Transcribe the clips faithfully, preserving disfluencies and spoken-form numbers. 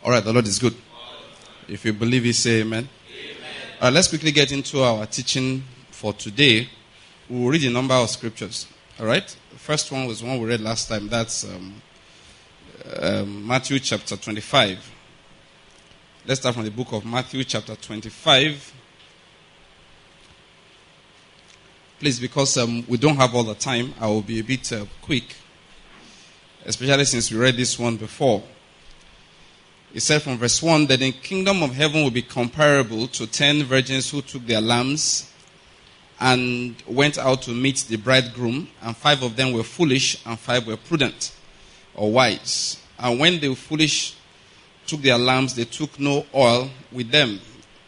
All right, the Lord is good. If you believe it, say amen. Amen. All right, let's quickly get into our teaching for today. We'll read a number of scriptures. All right? The first one was one we read last time. That's um, um, Matthew chapter twenty-five. Let's start from the book of Matthew chapter twenty-five. Please, because um, we don't have all the time, I will be a bit uh, quick. Especially since we read this one before. It said from verse one that the kingdom of heaven will be comparable to ten virgins who took their lamps and went out to meet the bridegroom, and five of them were foolish and five were prudent or wise. And when the foolish took their lamps, they took no oil with them.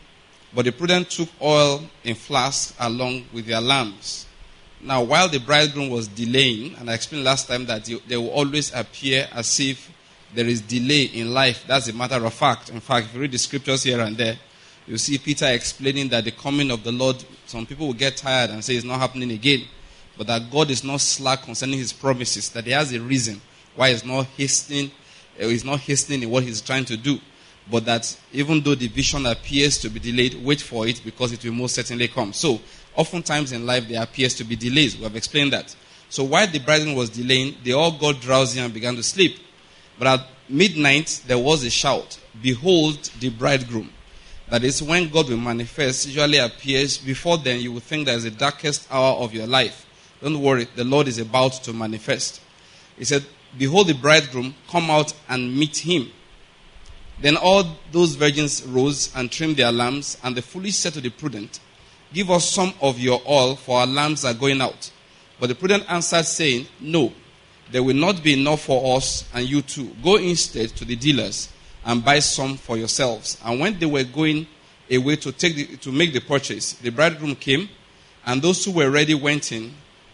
But the prudent took oil in flasks along with their lamps. Now, while the bridegroom was delaying, and I explained last time that they will always appear as if there is delay in life. That's a matter of fact. In fact, if you read the scriptures here and there, you see Peter explaining that the coming of the Lord, some people will get tired and say it's not happening again. But that God is not slack concerning his promises, that he has a reason why he's not hastening, he's not hastening in what he's trying to do. But that even though the vision appears to be delayed, wait for it because it will most certainly come. So, oftentimes in life there appears to be delays. We have explained that. So while the bridegroom was delaying, they all got drowsy and began to sleep. But at midnight, there was a shout, "Behold the bridegroom." That is, when God will manifest, usually appears. Before then, you will think that is the darkest hour of your life. Don't worry, the Lord is about to manifest. He said, "Behold the bridegroom, come out and meet him." Then all those virgins rose and trimmed their lamps, and the foolish said to the prudent, "Give us some of your oil, for our lamps are going out." But the prudent answered, saying, "No, there will not be enough for us and you too. Go instead to the dealers and buy some for yourselves." And when they were going away to take the, to make the purchase, the bridegroom came, and those who were ready went in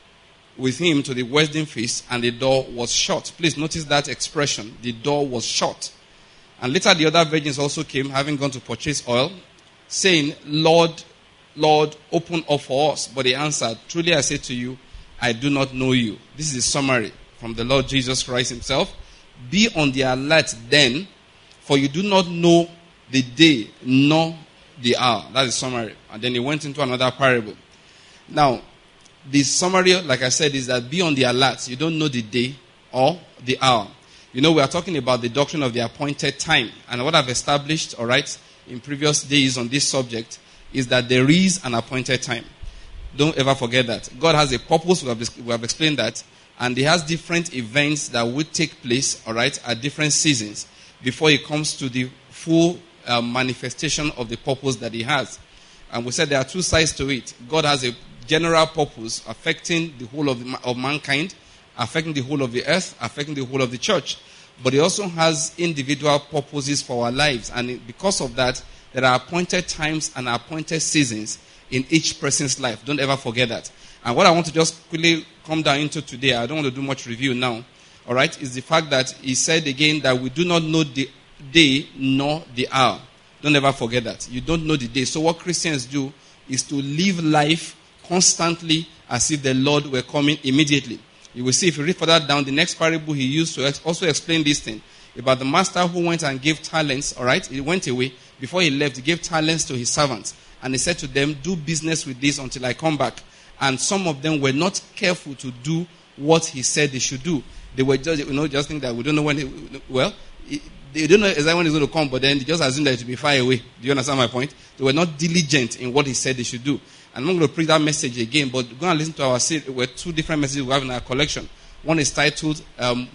with him to the wedding feast, and the door was shut. Please notice that expression, the door was shut. And later the other virgins also came, having gone to purchase oil, saying, "Lord, Lord, open up for us." But he answered, "Truly I say to you, I do not know you." This is a summary from the Lord Jesus Christ himself. "Be on the alert then, for you do not know the day nor the hour." That is summary. And then he went into another parable. Now, the summary, like I said, is that be on the alert. You don't know the day or the hour. You know, we are talking about the doctrine of the appointed time. And what I've established, all right, in previous days on this subject is that there is an appointed time. Don't ever forget that. God has a purpose. We have, we have explained that. And he has different events that will take place, all right, at different seasons before he comes to the full uh, manifestation of the purpose that he has. And we said there are two sides to it. God has a general purpose affecting the whole of, the, of mankind, affecting the whole of the earth, affecting the whole of the church. But he also has individual purposes for our lives. And because of that, there are appointed times and appointed seasons in each person's life. Don't ever forget that. And what I want to just quickly come down into today, I don't want to do much review now, all right, is the fact that he said again that we do not know the day nor the hour. Don't ever forget that. You don't know the day. So what Christians do is to live life constantly as if the Lord were coming immediately. You will see if you read further down, the next parable he used to ex- also explain this thing about the master who went and gave talents, all right? He went away. Before he left, he gave talents to his servants. And he said to them, "Do business with this until I come back." And some of them were not careful to do what he said they should do. They were just, you know, just think that we don't know when, he, well, they don't know exactly when he's going to come, but then they just assume that it will be far away. Do you understand my point? They were not diligent in what he said they should do. And I'm not going to preach that message again, but go and listen to our series. We're two different messages we have in our collection. One is titled, um,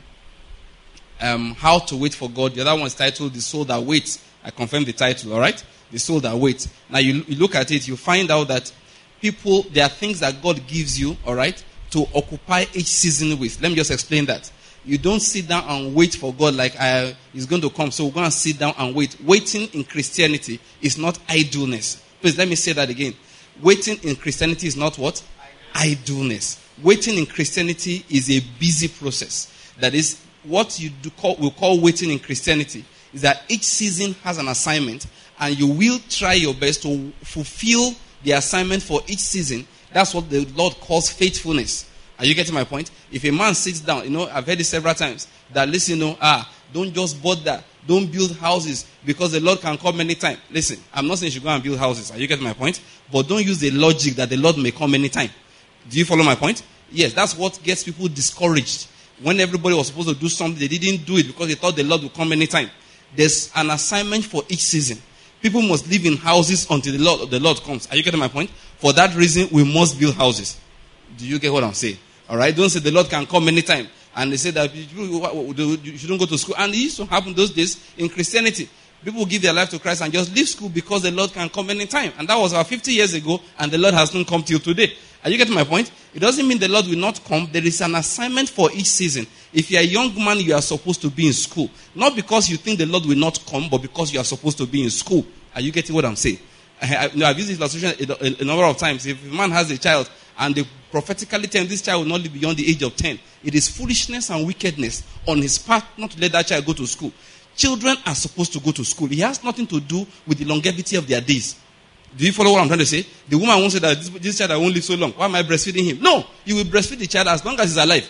um, How to Wait for God. The other one is titled, The Soul That Waits. I confirm the title, all right? The Soul That Waits. Now, you, you look at it, you find out that people, there are things that God gives you, all right, to occupy each season with. Let me just explain that. You don't sit down and wait for God like I, he's going to come, so we're going to sit down and wait. Waiting in Christianity is not idleness. Please, let me say that again. Waiting in Christianity is not what? Idleness. Waiting in Christianity is a busy process. That is, what you do call, we call waiting in Christianity is that each season has an assignment, and you will try your best to fulfill the assignment for each season. That's what the Lord calls faithfulness. Are you getting my point? If a man sits down, you know, I've heard it several times, that listen, you know, ah, Don't just bother. Don't build houses because the Lord can come anytime. Listen, I'm not saying you should go and build houses. Are you getting my point? But don't use the logic that the Lord may come anytime. Do you follow my point? Yes, that's what gets people discouraged. When everybody was supposed to do something, they didn't do it because they thought the Lord would come anytime. There's an assignment for each season. People must live in houses until the Lord, the Lord comes. Are you getting my point? For that reason, we must build houses. Do you get what I'm saying? All right? Don't say the Lord can come anytime. And they say that you shouldn't go to school. And it used to happen those days in Christianity. People give their life to Christ and just leave school because the Lord can come anytime. And that was about fifty years ago, and the Lord has not come till today. Are you getting my point? It doesn't mean the Lord will not come. There is an assignment for each season. If you're a young man, you are supposed to be in school. Not because you think the Lord will not come, but because you are supposed to be in school. Are you getting what I'm saying? I, I, I've used this illustration a, a, a number of times. If a man has a child and they prophetically tell him this child will not live beyond the age of ten, it is foolishness and wickedness on his part not to let that child go to school. Children are supposed to go to school. It has nothing to do with the longevity of their days. Do you follow what I'm trying to say? The woman won't say that this, this child I won't live so long. Why am I breastfeeding him? No, you will breastfeed the child as long as he's alive.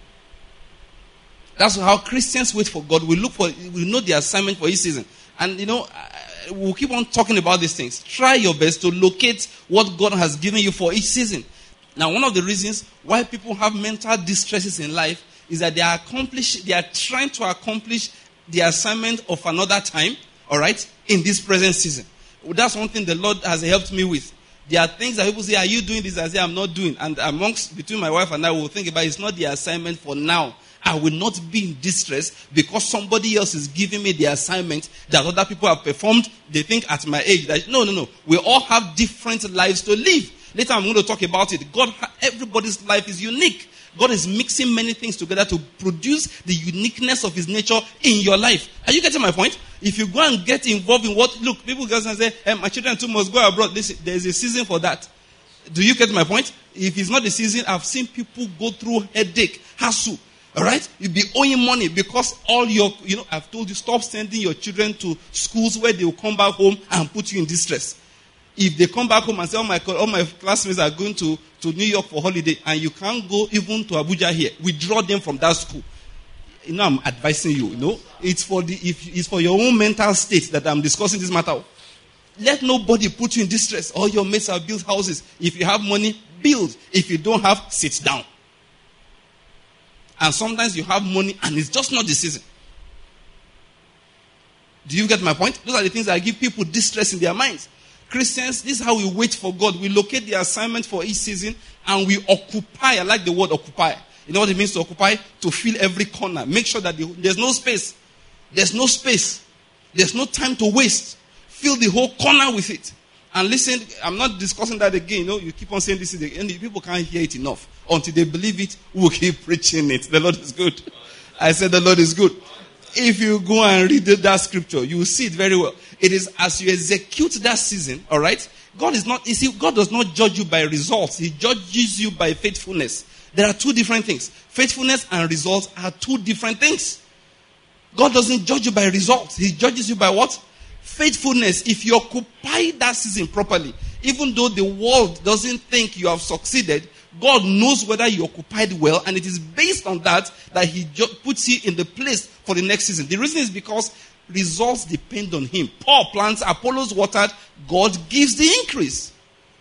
That's how Christians wait for God. We look for, we know the assignment for each season. And you know, we'll keep on talking about these things. Try your best to locate what God has given you for each season. Now, one of the reasons why people have mental distresses in life is that they are accomplish, they are trying to accomplish the assignment of another time, all right, in this present season. That's one thing the Lord has helped me with. There are things that people say, are you doing this? I say, I'm not doing. And amongst, between my wife and I, we'll think about it. It's not the assignment for now. I will not be in distress because somebody else is giving me the assignment that other people have performed. They think at my age that, no, no, no. We all have different lives to live. Later I'm going to talk about it. God, everybody's life is unique. God is mixing many things together to produce the uniqueness of his nature in your life. Are you getting my point? If you go and get involved in what, look, people go and say, hey, my children too must go abroad. Listen, there's a season for that. Do you get my point? If it's not the season, I've seen people go through headache, hassle. All right? You'll be owing money because all your, you know, I've told you, stop sending your children to schools where they will come back home and put you in distress. If they come back home and say, all my, all my classmates are going to, to New York for holiday and you can't go even to Abuja here, withdraw them from that school. You know, I'm advising you, you know. It's for the, if it's for your own mental state that I'm discussing this matter. Let nobody put you in distress. All your mates have built houses. If you have money, build. If you don't have, sit down. And sometimes you have money and it's just not the season. Do you get my point? Those are the things that give people distress in their minds. Christians, this is how we wait for God. We locate the assignment for each season and we occupy. I like the word occupy. You know what it means to occupy? To fill every corner. Make sure that the, there's no space. There's no space. There's no time to waste. Fill the whole corner with it. And listen, I'm not discussing that again. You know, you keep on saying this again. People can't hear it enough. Until they believe it, we'll keep preaching it. The Lord is good. I said the Lord is good. If you go and read that scripture, you will see it very well. It is as you execute that season, all right? God is not, you see, God does not judge you by results. He judges you by faithfulness. There are two different things. Faithfulness and results are two different things. God doesn't judge you by results. He judges you by what? Faithfulness. If you occupy that season properly, even though the world doesn't think you have succeeded, God knows whether you occupied well, and it is based on that that he ju- puts you in the place for the next season. The reason is because results depend on him. Paul plants, Apollos watered, God gives the increase.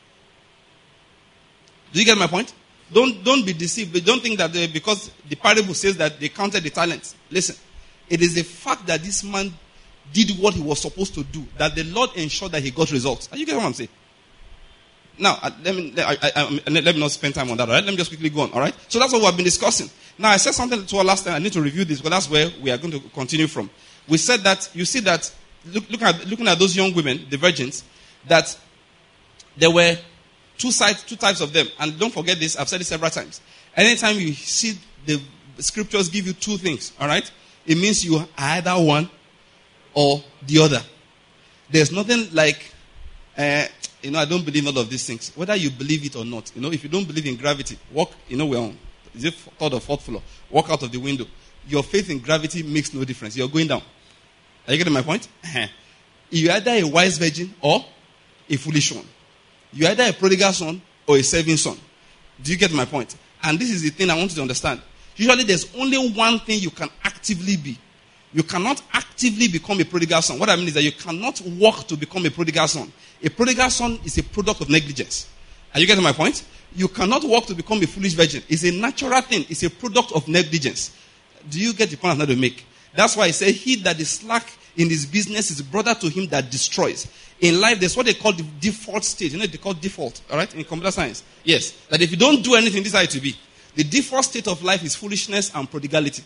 Do you get my point? Don't, don't be deceived. Don't think that they, because the parable says that they counted the talents. Listen, it is the fact that this man did what he was supposed to do that the Lord ensured that he got results. Are you getting what I'm saying? Now, let me, I, I, I, let me not spend time on that, all right? Let me just quickly go on, all right? So that's what we've been discussing. Now, I said something to our last time. I need to review this, but that's where we are going to continue from. We said that, you see that, look, look at, looking at those young women, the virgins, that there were two sides, two types of them. And don't forget this, I've said it several times. Anytime you see the scriptures give you two things, all right? It means you are either one or the other. There's nothing like... Uh, You know, I don't believe in all of these things. Whether you believe it or not. You know, if you don't believe in gravity, walk, you know, we're on, is it third or fourth floor? Walk out of the window. Your faith in gravity makes no difference. You're going down. Are you getting my point? You're either a wise virgin or a foolish one. You're either a prodigal son or a serving son. Do you get my point? And this is the thing I want you to understand. Usually there's only one thing you can actively be. You cannot actively become a prodigal son. What I mean is that you cannot work to become a prodigal son. A prodigal son is a product of negligence. Are you getting my point? You cannot work to become a foolish virgin. It's a natural thing. It's a product of negligence. Do you get the point I'm trying to make? That's why I say, he that is slack in his business is brother to him that destroys. In life, there's what they call the default state. You know what they call default, all right, in computer science? Yes. That if you don't do anything, this is how it will be. The default state of life is foolishness and prodigality.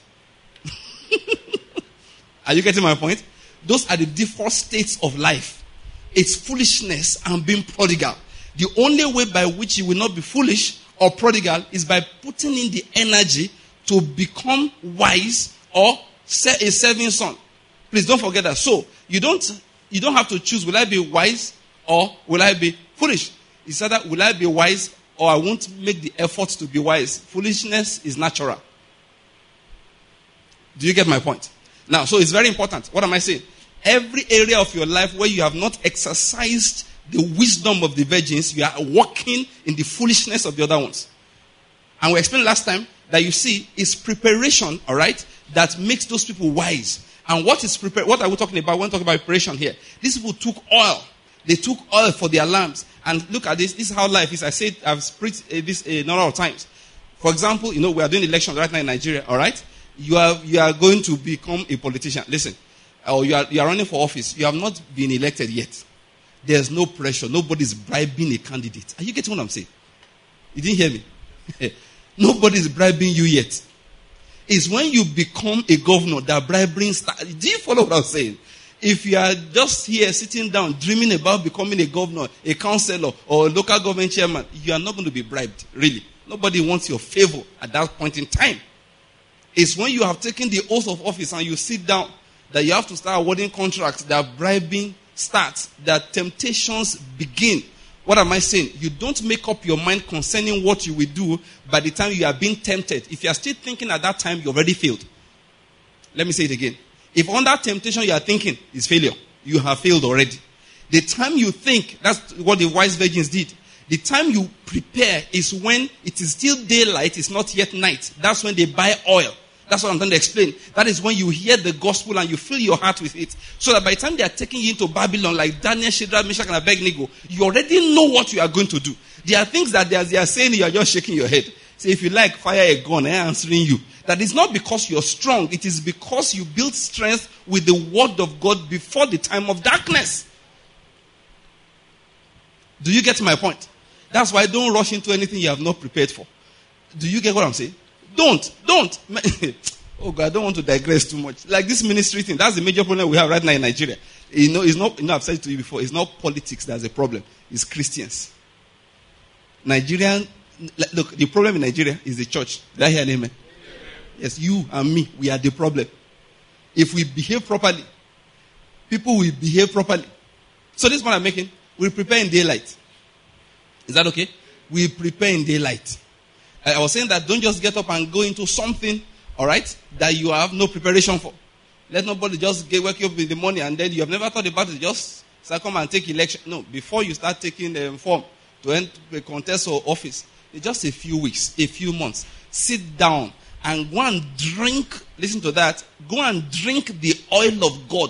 Are you getting my point? Those are the default states of life. It's foolishness and being prodigal. The only way by which you will not be foolish or prodigal is by putting in the energy to become wise or a serving son. Please don't forget that. So, you don't you don't have to choose, will I be wise or will I be foolish? It's either will I be wise or I won't make the effort to be wise. Foolishness is natural. Do you get my point? Now, so it's very important. What am I saying? Every area of your life where you have not exercised the wisdom of the virgins, you are walking in the foolishness of the other ones. And we explained last time that you see, it's preparation, all right, that makes those people wise. And what is prepare? What are we talking about when we talk about preparation here? These people took oil. They took oil for their lamps. And look at this. This is how life is. I said, I've preached uh, this a number of times. For example, you know, we are doing elections right now in Nigeria, all right? You are you are going to become a politician. Listen, or you are you are running for office. You have not been elected yet. There's no pressure. Nobody's bribing a candidate. Are you getting what I'm saying? You didn't hear me? Nobody's bribing you yet. It's when you become a governor that bribery starts. Do you follow what I'm saying? If you are just here sitting down dreaming about becoming a governor, a councillor, or a local government chairman, you are not going to be bribed, really. Nobody wants your favor at that point in time. It's when you have taken the oath of office and you sit down that you have to start awarding contracts, that bribing starts, that temptations begin. What am I saying? You don't make up your mind concerning what you will do by the time you are being tempted. If you are still thinking at that time, you already failed. Let me say it again. If on that temptation you are thinking is failure, you have failed already. The time you think, that's what the wise virgins did. The time you prepare is when it is still daylight, it's not yet night. That's when they buy oil. That's what I'm trying to explain. That is when you hear the gospel and you fill your heart with it. So that by the time they are taking you into Babylon, like Daniel, Shadrach, Meshach, and Abednego, you already know what you are going to do. There are things that they are, they are saying, you are just shaking your head. Say, if you like, fire a gun, I am answering you. That is not because you're strong. It is because you built strength with the word of God before the time of darkness. Do you get my point? That's why don't rush into anything you have not prepared for. Do you get what I'm saying? Don't. Don't. Oh God, I don't want to digress too much. Like this ministry thing, that's the major problem we have right now in Nigeria. You know, it's not, you know, I've said it to you before, it's not politics that's a problem. It's Christians. Nigerian, look, the problem in Nigeria is the church. Did I hear an amen? Yes, you and me, we are the problem. If we behave properly, people will behave properly. So this is what I'm making. We prepare in daylight. Is that okay? We prepare in daylight. I was saying that don't just get up and go into something, all right, that you have no preparation for. Let nobody just get wake you up in the morning and then you have never thought about it. Just start come and take election. No, before you start taking the form to enter a contest or office, it's just a few weeks, a few months. Sit down and go and drink. Listen to that. Go and drink the oil of God.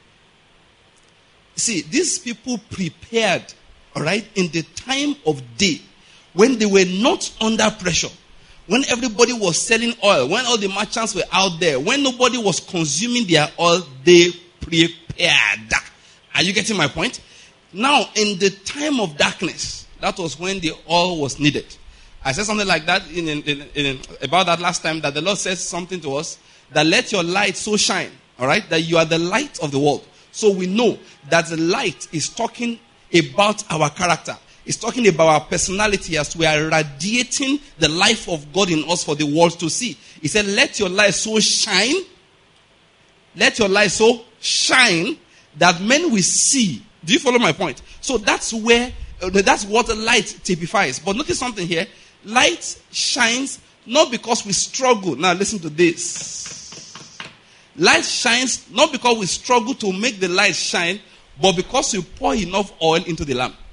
See, these people prepared, all right, in the time of day. When they were not under pressure, when everybody was selling oil, when all the merchants were out there, when nobody was consuming their oil, they prepared. Are you getting my point? Now, in the time of darkness, that was when the oil was needed. I said something like that in, in, in, in, about that last time, that the Lord says something to us, that let your light so shine, all right, that you are the light of the world. So we know that the light is talking about our character. It's talking about our personality as we are radiating the life of God in us for the world to see. He said, let your light so shine. Let your light so shine that men will see. Do you follow my point? So that's where, uh, that's what the light typifies. But notice something here. Light shines not because we struggle. Now listen to this. Light shines not because we struggle to make the light shine, but because we pour enough oil into the lamp.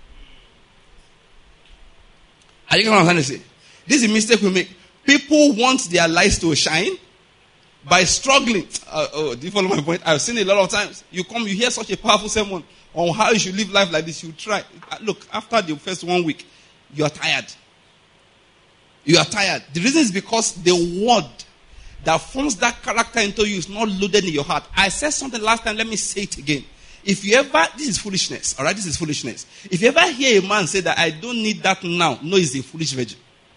Are you getting what I'm trying to say? This is a mistake we make. People want their lights to shine, by struggling. Uh, oh, do you follow my point? I've seen it a lot of times. You come, you hear such a powerful sermon on how you should live life like this. You try. Look, after the first one week, you are tired. You are tired. The reason is because the word that forms that character into you is not loaded in your heart. I said something last time. Let me say it again. If you ever, this is foolishness. All right, this is foolishness. If you ever hear a man say that I don't need that now, no, he's a foolish virgin.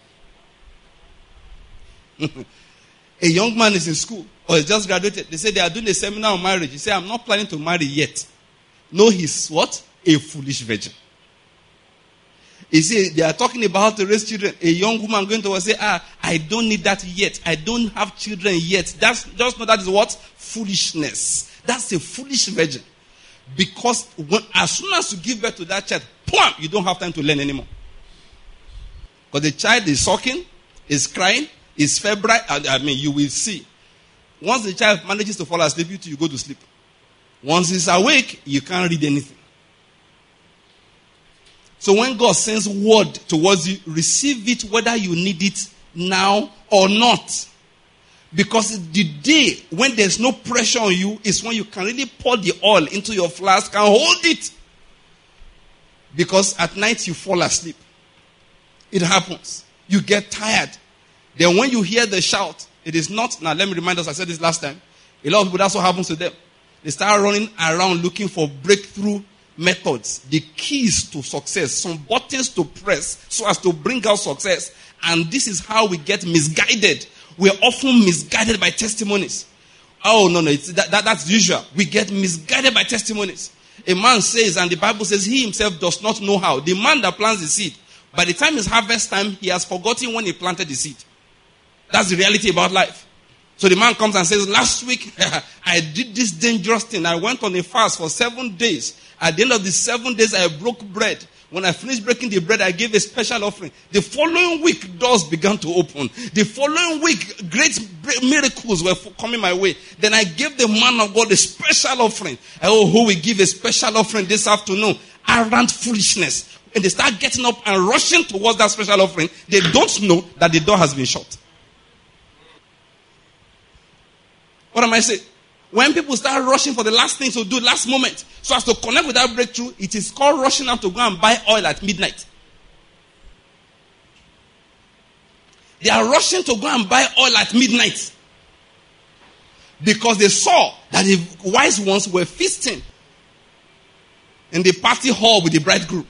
A young man is in school or has just graduated. They say they are doing a seminar on marriage. He say, I'm not planning to marry yet. No, he's what? A foolish virgin. You see, they are talking about how to raise children. A young woman going to say, ah, I don't need that yet. I don't have children yet. That's just know that is what? Foolishness. That's a foolish virgin. Because when, as soon as you give birth to that child, plum, you don't have time to learn anymore. Because the child is sucking, is crying, is febrile. I mean, you will see. Once the child manages to fall asleep, you, you go to sleep. Once he's awake, you can't read anything. So when God sends word towards you, receive it whether you need it now or not. Because the day when there's no pressure on you is when you can really pour the oil into your flask and hold it. Because at night you fall asleep. It happens. You get tired. Then when you hear the shout, it is not, now let me remind us, I said this last time. A lot of people, that's what happens to them. They start running around looking for breakthrough methods, the keys to success, some buttons to press so as to bring out success. And this is how we get misguided. We're often misguided by testimonies. Oh, no, no, it's, that, that, that's usual. We get misguided by testimonies. A man says, and the Bible says he himself does not know how. The man that plants the seed, by the time it's harvest time, he has forgotten when he planted the seed. That's the reality about life. So the man comes and says, last week, I did this dangerous thing. I went on a fast for seven days. At the end of the seven days, I broke bread. When I finished breaking the bread, I gave a special offering. The following week, doors began to open. The following week, great miracles were coming my way. Then I gave the man of God a special offering. Oh, who will give a special offering this afternoon? Arrant foolishness. And they start getting up and rushing towards that special offering. They don't know that the door has been shut. What am I saying? When people start rushing for the last thing to do, last moment, so as to connect with that breakthrough, it is called rushing out to go and buy oil at midnight. They are rushing to go and buy oil at midnight. Because they saw that the wise ones were feasting in the party hall with the bridegroom.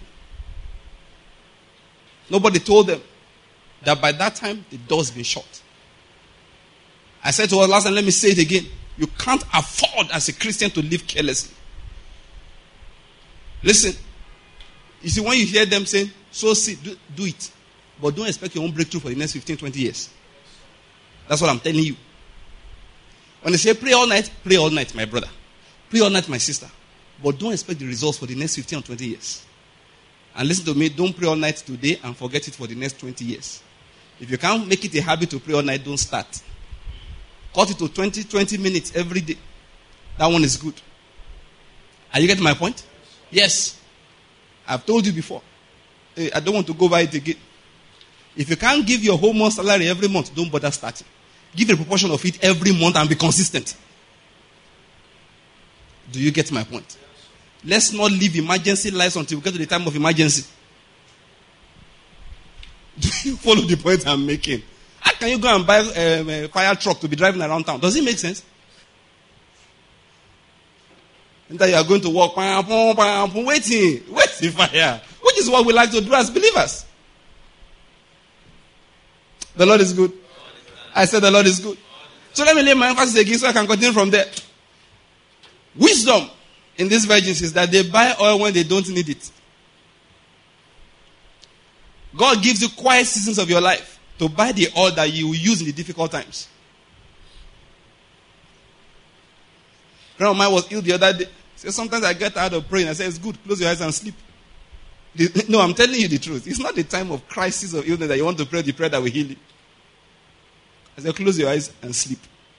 Nobody told them that by that time, the door's been shut. I said to us last time, let me say it again. You can't afford as a Christian to live carelessly. Listen. You see, when you hear them saying, so see, do, do it. But don't expect your own breakthrough for the next fifteen, twenty years. That's what I'm telling you. When they say pray all night, pray all night, my brother. Pray all night, my sister. But don't expect the results for the next fifteen or twenty years. And listen to me, don't pray all night today and forget it for the next twenty years. If you can't make it a habit to pray all night, don't start. Cut it to twenty, twenty minutes every day. That one is good. Are you getting my point? Yes. I've told you before. Hey, I don't want to go by it again. If you can't give your whole month salary every month, don't bother starting. Give a proportion of it every month and be consistent. Do you get my point? Let's not live emergency lives until we get to the time of emergency. Do you follow the point I'm making? How can you go and buy um, a fire truck to be driving around town? Does it make sense? And that you are going to walk, waiting, waiting fire. Which is what we like to do as believers. The Lord is good. I said the Lord is good. So let me lay my emphasis again so I can continue from there. Wisdom in these virgins is that they buy oil when they don't need it. God gives you quiet seasons of your life to buy the oil that you will use in the difficult times. A friend of mine was ill the other day. So sometimes I get tired of praying. I say, it's good, close your eyes and sleep. The, no, I'm telling you the truth. It's not the time of crisis or illness that you want to pray the prayer that will heal you. I say, close your eyes and sleep.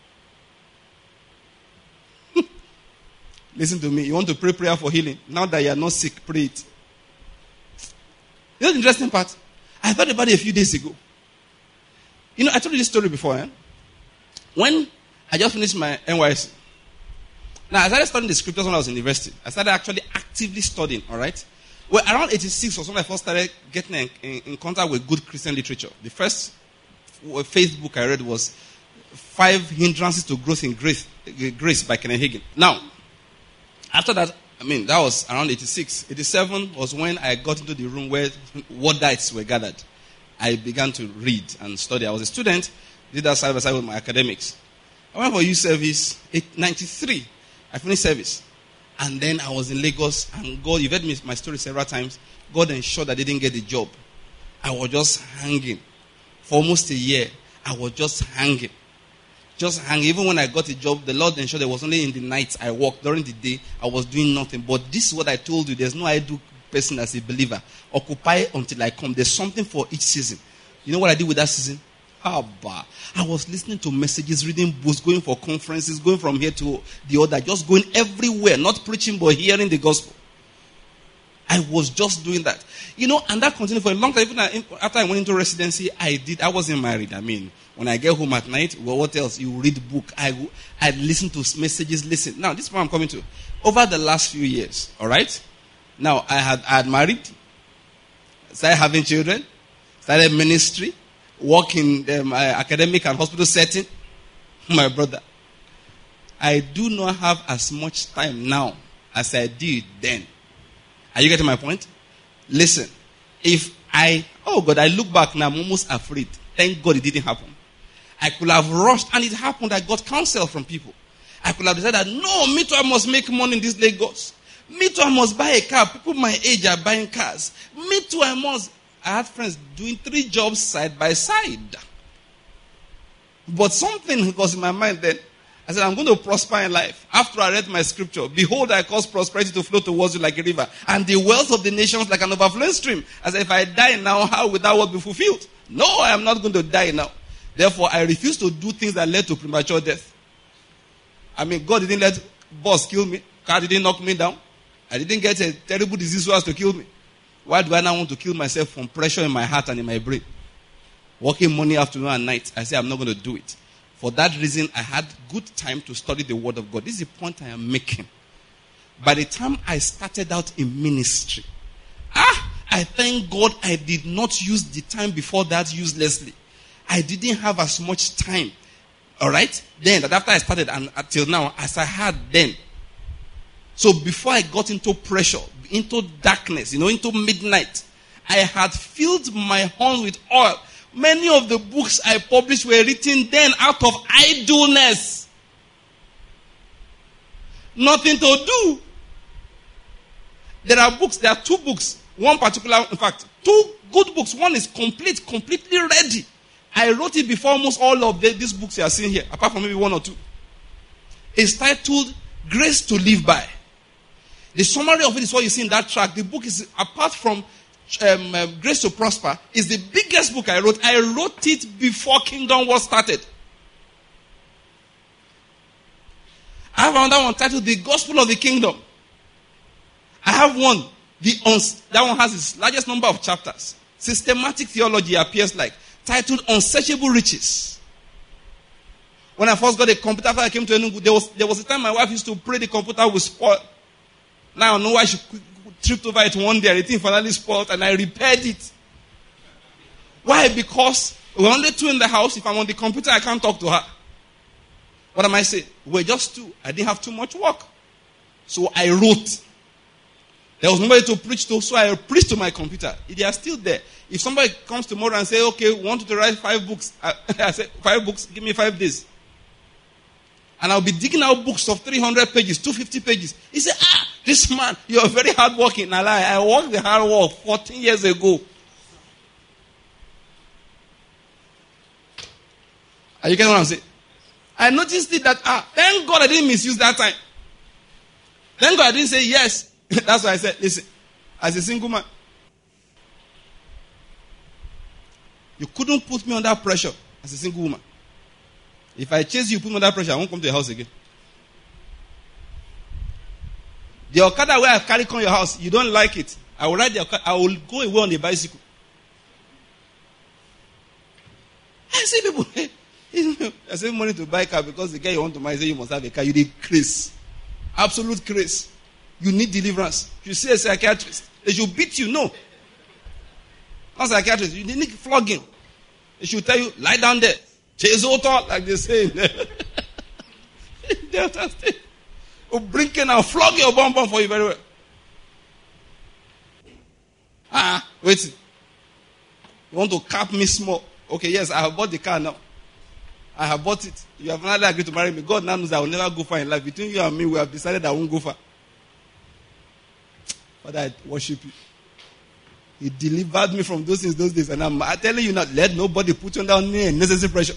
Listen to me. You want to pray prayer for healing. Now that you are not sick, pray it. You know the interesting part? I thought about it a few days ago. You know, I told you this story before. Eh? When I just finished my N Y S C. Now, I started studying the scriptures when I was in university. I started actually actively studying, all right? Well, around eighty-six or something, I first started getting in, in, in contact with good Christian literature. The first faith book I read was Five Hindrances to Growth in Grace, Grace by Kenneth Hagin. Now, after that, I mean, that was around eighty-six. eighty-seven was when I got into the room where Wardites were gathered. I began to read and study. I was a student, did that side by side with my academics. I went for youth service, ninety-three. I finished service. And then I was in Lagos, and God, you've heard me, my story several times. God ensured I didn't get the job. I was just hanging. For almost a year, I was just hanging. Just hanging. Even when I got a job, the Lord ensured it was only in the night I worked. During the day, I was doing nothing. But this is what I told you. There's no idle person as a believer. Occupy until I come. There's something for each season. You know what I did with that season? Abba. I was listening to messages, reading books, going for conferences, going from here to the other, just going everywhere, not preaching but hearing the gospel. I was just doing that. You know, and that continued for a long time. Even after I went into residency, I did. I wasn't married. I mean, when I get home at night, well, what else? You read book. I I listen to messages, listen. Now, this is what I'm coming to. Over the last few years, all right? Now, I had, I had married, started having children, started ministry, work in the um, academic and hospital setting. My brother, I do not have as much time now as I did then. Are you getting my point? Listen, if I, oh God, I look back now, I'm almost afraid. Thank God it didn't happen. I could have rushed, and it happened. I got counsel from people. I could have decided, no, me too, I must make money in this Lagos. Me too, I must buy a car. People my age are buying cars. Me too, I must. I had friends doing three jobs side by side. But something was in my mind then. I said, I'm going to prosper in life. After I read my scripture, behold, I cause prosperity to flow towards you like a river, and the wealth of the nations like an overflowing stream. I said, if I die now, how will that word be fulfilled? No, I am not going to die now. Therefore, I refuse to do things that led to premature death. I mean, God didn't let boss kill me. Car didn't knock me down. I didn't get a terrible disease so as to kill me. Why do I now want to kill myself from pressure in my heart and in my brain? Working morning, afternoon, and night. I say I'm not going to do it. For that reason, I had good time to study the Word of God. This is the point I am making. By the time I started out in ministry, ah, I thank God I did not use the time before that uselessly. I didn't have as much time, all right, then, that after I started and until now, as I had then. So before I got into pressure, into darkness, you know, into midnight, I had filled my horn with oil. Many of the books I published were written then out of idleness. Nothing to do. There are books, there are two books. One particular, in fact, two good books. One is complete, completely ready. I wrote it before almost all of the, these books you are seeing here, apart from maybe one or two. It's titled Grace to Live By. The summary of it is what you see in that track. The book is, apart from um, uh, Grace to Prosper, is the biggest book I wrote. I wrote it before Kingdom was started. I have another one titled The Gospel of the Kingdom. I have one. The uns- that one has its largest number of chapters. Systematic theology appears like. Titled Unsearchable Riches. When I first got a computer, after I came to Enugu, there was, there was a time my wife used to pray the computer would spoil. Now I know why she tripped over it one day and the thing finally spoiled, and I repaired it. Why? Because we're only two in the house. If I'm on the computer, I can't talk to her. What am I saying? We're just two. I didn't have too much work. So I wrote. There was nobody to preach to, so I preached to my computer. They are still there. If somebody comes tomorrow and say, okay, we want you to write five books. I, I say, five books, give me five days. And I'll be digging out books of three hundred pages, two hundred fifty pages. He said, ah, this man, you're very hardworking. I lie. I worked the hard work fourteen years ago. Are you getting what I'm saying? I noticed it that, ah, thank God I didn't misuse that time. Thank God I didn't say yes. That's why I said, listen, as a single man, you couldn't put me under pressure as a single woman. If I chase you, put me under pressure, I won't come to your house again. The Okada where I carry come your house, you don't like it. I will ride the Okada, I will go away on the bicycle. I see people, I save money to buy a car because the guy you want to marry say you must have a car. You need grace. Absolute grace. You need deliverance. You see a psychiatrist. They should beat you. No. Not psychiatrist. You need flogging. They should tell you, lie down there. Chase auto, like they say. They understand. Or bring in and flog your bum bum for you very well. Ah, wait. You want to cap me small? Okay, yes, I have bought the car now. I have bought it. You have not agreed to marry me. God now knows I will never go far in life. Between you and me, we have decided I won't go far. Father, I worship you. He delivered me from those things those days. And I'm telling you not, let nobody put you under any unnecessary pressure.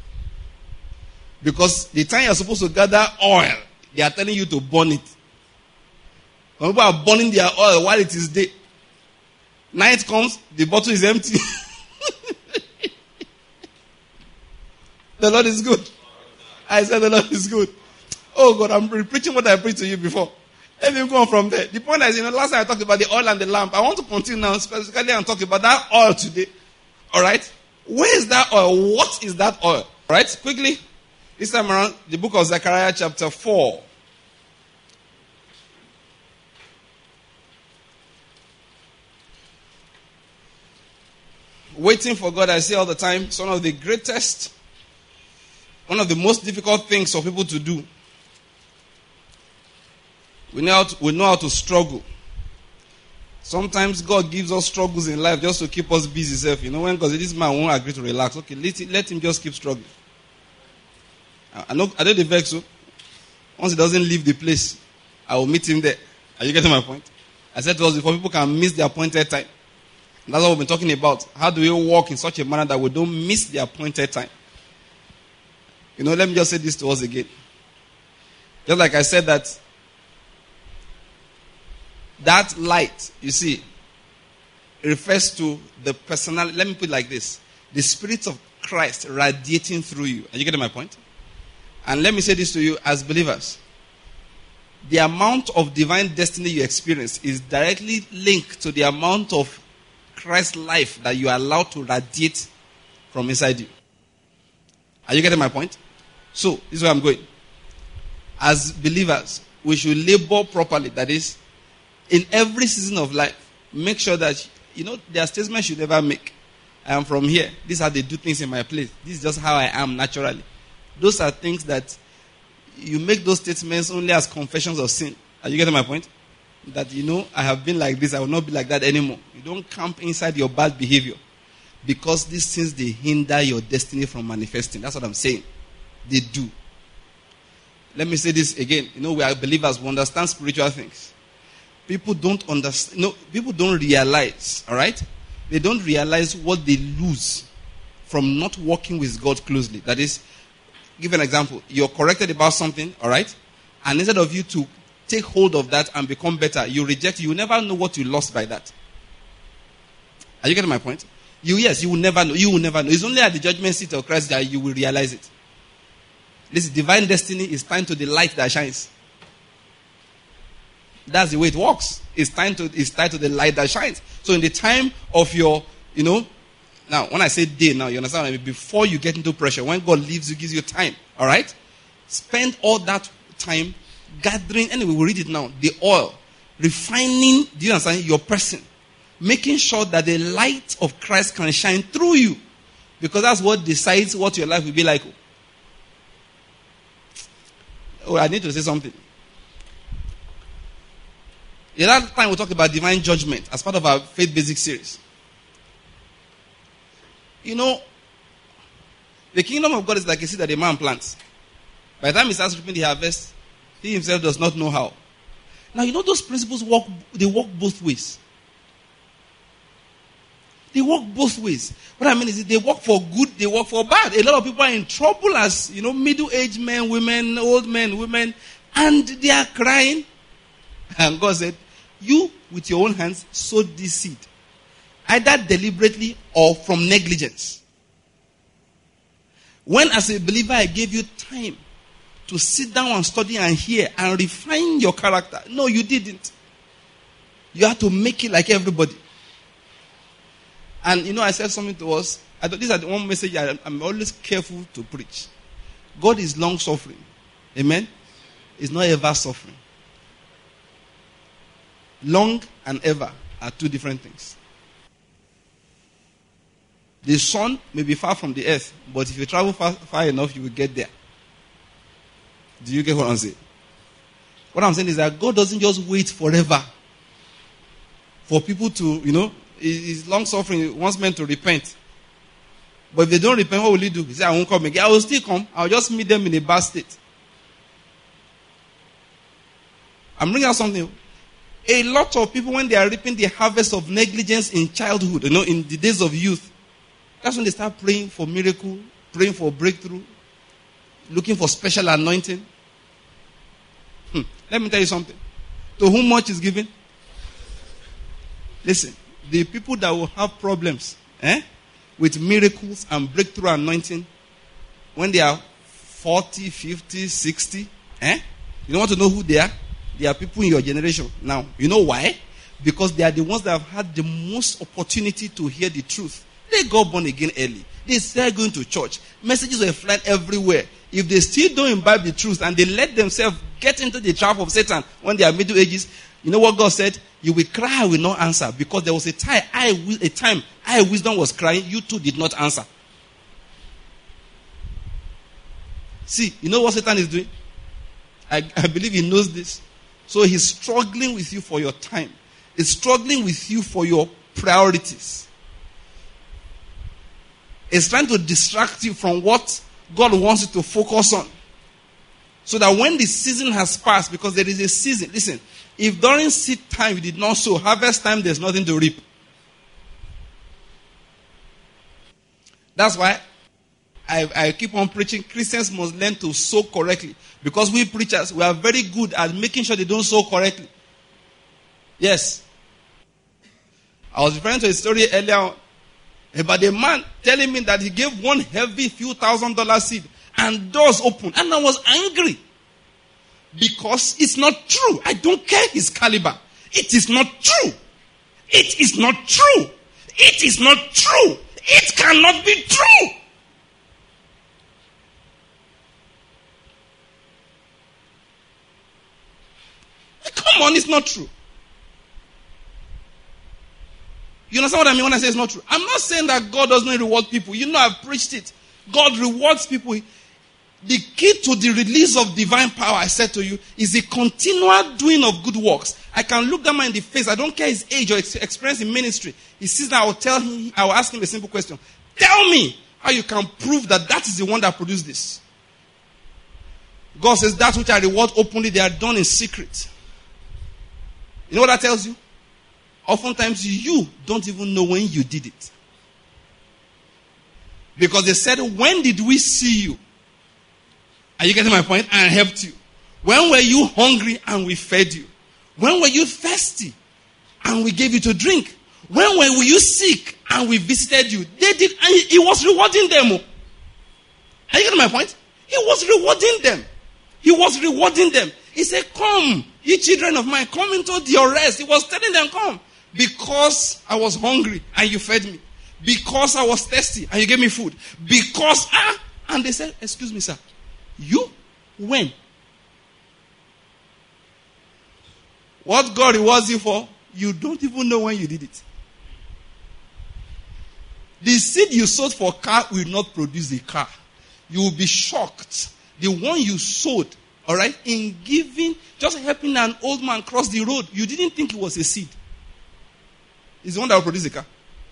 Because the time you're supposed to gather oil, they are telling you to burn it. When people are burning their oil while it is day. Night comes, the bottle is empty. The Lord is good. I said the Lord is good. Oh God, I'm preaching what I preached to you before. Let me go on from there. The point is, you know, last time I talked about the oil and the lamp. I want to continue now specifically and talk about that oil today. Alright? Where is that oil? What is that oil? Alright? Quickly. This time around, the book of Zechariah chapter four. Waiting for God, I say all the time, it's one of the greatest, one of the most difficult things for people to do. We know how to, we know how to struggle. Sometimes God gives us struggles in life just to keep us busy. Self, you know, when God says this man won't agree to relax, okay, let, it, let him just keep struggling. I, I know, I know the vex. So once he doesn't leave the place, I will meet him there. Are you getting my point? I said to us before, people can miss their appointed time. That's what we've been talking about. How do we walk in such a manner that we don't miss the appointed time? You know, let me just say this to us again. Just like I said that that light, you see, refers to the personality. Let me put it like this. The Spirit of Christ radiating through you. Are you getting my point? And let me say this to you as believers. The amount of divine destiny you experience is directly linked to the amount of Christ's life that you are allowed to radiate from inside you. Are you getting my point? So, this is where I'm going. As believers, we should labor properly. That is, in every season of life, make sure that, you know, there are statements you never make. I am from here. This is how they do things in my place. This is just how I am naturally. Those are things that you make those statements only as confessions of sin. Are you getting my point? That, you know, I have been like this, I will not be like that anymore. You don't camp inside your bad behavior. Because these things, they hinder your destiny from manifesting. That's what I'm saying. They do. Let me say this again. You know, we are believers, we understand spiritual things. People don't understand, no, people don't realize, all right? They don't realize what they lose from not working with God closely. That is, give an example. You're corrected about something, all right? And instead of you to take hold of that and become better, you reject, you will never know what you lost by that. Are you getting my point? You, yes, you will never know. You will never know. It's only at the judgment seat of Christ that you will realize it. This divine destiny is tied to the light that shines. That's the way it works. It's tied to, it's tied to the light that shines. So in the time of your, you know, now when I say day now, you understand what I mean? Before you get into pressure, when God leaves you, gives you time. All right? Spend all that time gathering, anyway, we'll read it now, the oil, refining, do you understand, your person, making sure that the light of Christ can shine through you, because that's what decides what your life will be like. Oh, I need to say something. The other time we talked about divine judgment as part of our Faith Basic series. You know, the kingdom of God is like a seed that a man plants. By the time he starts reaping the harvest, he himself does not know how. Now, you know those principles work, they work both ways. They work both ways. What I mean is they work for good, they work for bad. A lot of people are in trouble as, you know, middle-aged men, women, old men, women, and they are crying. And God said, you, with your own hands, sowed this seed. Either deliberately or from negligence. When, as a believer, I gave you time to sit down and study and hear and refine your character. No, you didn't. You had to make it like everybody. And, you know, I said something to us. I don't, these are the one message I, I'm always careful to preach. God is long suffering. Amen? He's not ever suffering. Long and ever are two different things. The sun may be far from the earth, but if you travel far, far enough, you will get there. Do you get what I'm saying? What I'm saying is that God doesn't just wait forever for people to, you know, he's long suffering. He wants men to repent. But if they don't repent, what will he do? He said, I won't come again. I will still come. I'll just meet them in a bad state. I'm bringing out something. A lot of people, when they are reaping the harvest of negligence in childhood, you know, in the days of youth, that's when they start praying for miracle, praying for breakthrough, looking for special anointing. Hmm. Let me tell you something. To whom much is given? Listen, the people that will have problems eh, with miracles and breakthrough anointing, when they are forty, fifty, sixty, eh, you don't want to know who they are? They are people in your generation. Now, you know why? Because they are the ones that have had the most opportunity to hear the truth. They got born again early. They started going to church. Messages were flying everywhere. If they still don't imbibe the truth and they let themselves get into the trap of Satan when they are middle ages, you know what God said? You will cry, I will not answer. Because there was a time, I, a time, I wisdom was crying, you too did not answer. See, you know what Satan is doing? I, I believe he knows this. So he's struggling with you for your time. He's struggling with you for your priorities. He's trying to distract you from what God wants you to focus on. So that when the season has passed, because there is a season. Listen, if during seed time you did not sow, harvest time there's nothing to reap. That's why I, I keep on preaching. Christians must learn to sow correctly. Because we preachers, we are very good at making sure they don't sow correctly. Yes. I was referring to a story earlier on about a man telling me that he gave one heavy few thousand dollar seed and doors opened. And I was angry. Because it's not true. I don't care his caliber. It is not true. It is not true. It is not true. It cannot be true. Come on, it's not true. You understand what I mean when I say it's not true? I'm not saying that God doesn't reward people. You know, I've preached it. God rewards people. The key to the release of divine power, I said to you, is the continual doing of good works. I can look that man in the face. I don't care his age or experience in ministry. He sees that I will tell him, I will ask him a simple question. Tell me how you can prove that that is the one that produced this. God says, that which I reward openly, they are done in secret. You know what that tells you? Oftentimes you don't even know when you did it. Because they said, when did we see you? Are you getting my point? And helped you. When were you hungry and we fed you? When were you thirsty and we gave you to drink? When were you sick and we visited you? They did, and he was rewarding them. Are you getting my point? He was rewarding them. He was rewarding them. He said, come, ye children of mine, come into your rest. He was telling them, come. Because I was hungry and you fed me. Because I was thirsty and you gave me food. Because, ah, and they said, excuse me, sir. You? When? What God rewards you for, you don't even know when you did it. The seed you sowed for car will not produce a car. You will be shocked. The one you sowed, all right, in giving, just helping an old man cross the road, you didn't think it was a seed. It's the one that will produce a car.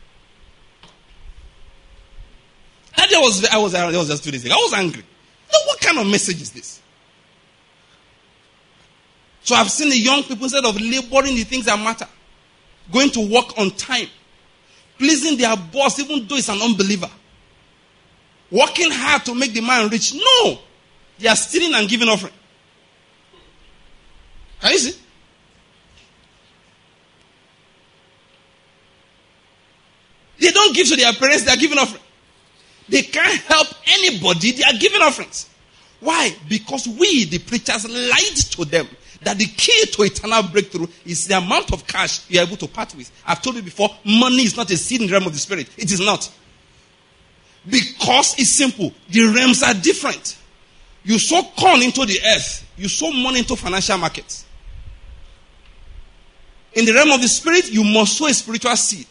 And there was, I was, I was just two days ago. I was angry. What kind of message is this? So I've seen the young people, instead of laboring the things that matter, going to work on time, pleasing their boss, even though it's an unbeliever, working hard to make the man rich. No, they are stealing and giving offering. Can you see? They don't give to their parents, they are giving offering. They can't help anybody, they are giving offerings. Why? Because we, the preachers, lied to them that the key to eternal breakthrough is the amount of cash you are able to part with. I've told you before, money is not a seed in the realm of the spirit. It is not. Because it's simple. The realms are different. You sow corn into the earth. You sow money into financial markets. In the realm of the spirit, you must sow a spiritual seed.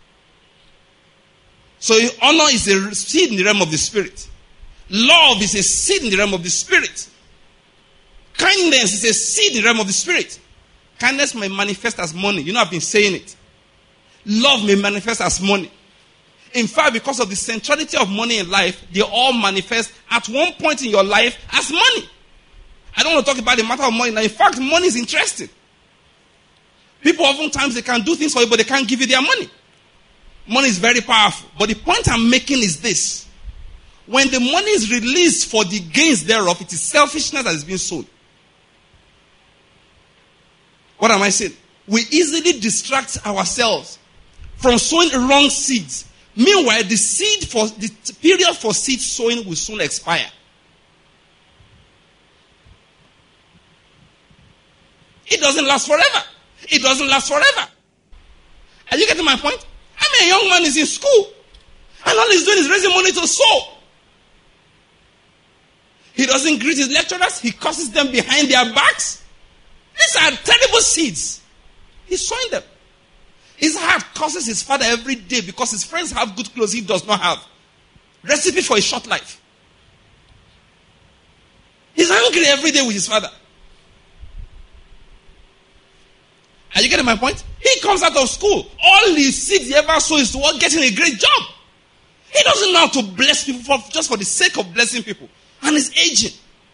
So honor is a seed in the realm of the spirit. Love is a seed in the realm of the spirit. Kindness is a seed in the realm of the spirit. Kindness may manifest as money. You know, I've been saying it. Love may manifest as money. In fact, because of the centrality of money in life, they all manifest at one point in your life as money. I don't want to talk about the matter of money now. In fact, money is interesting. People oftentimes, they can do things for you, but they can't give you their money. Money is very powerful. But the point I'm making is this. When the money is released for the gains thereof, it is selfishness that is being sold. What am I saying? We easily distract ourselves from sowing wrong seeds. Meanwhile, the seed for the period for seed sowing will soon expire. It doesn't last forever. It doesn't last forever. Are you getting my point? I mean, a young man is in school, and all he's doing is raising money to sow. He doesn't greet his lecturers. He curses them behind their backs. These are terrible seeds. He's sowing them. His heart curses his father every day because his friends have good clothes he does not have. Recipe for a short life. He's angry every day with his father. Are you getting my point? He comes out of school. All he seeks he ever saw is to work getting a great job. He doesn't know how to bless people for, just for the sake of blessing people. And he's aging.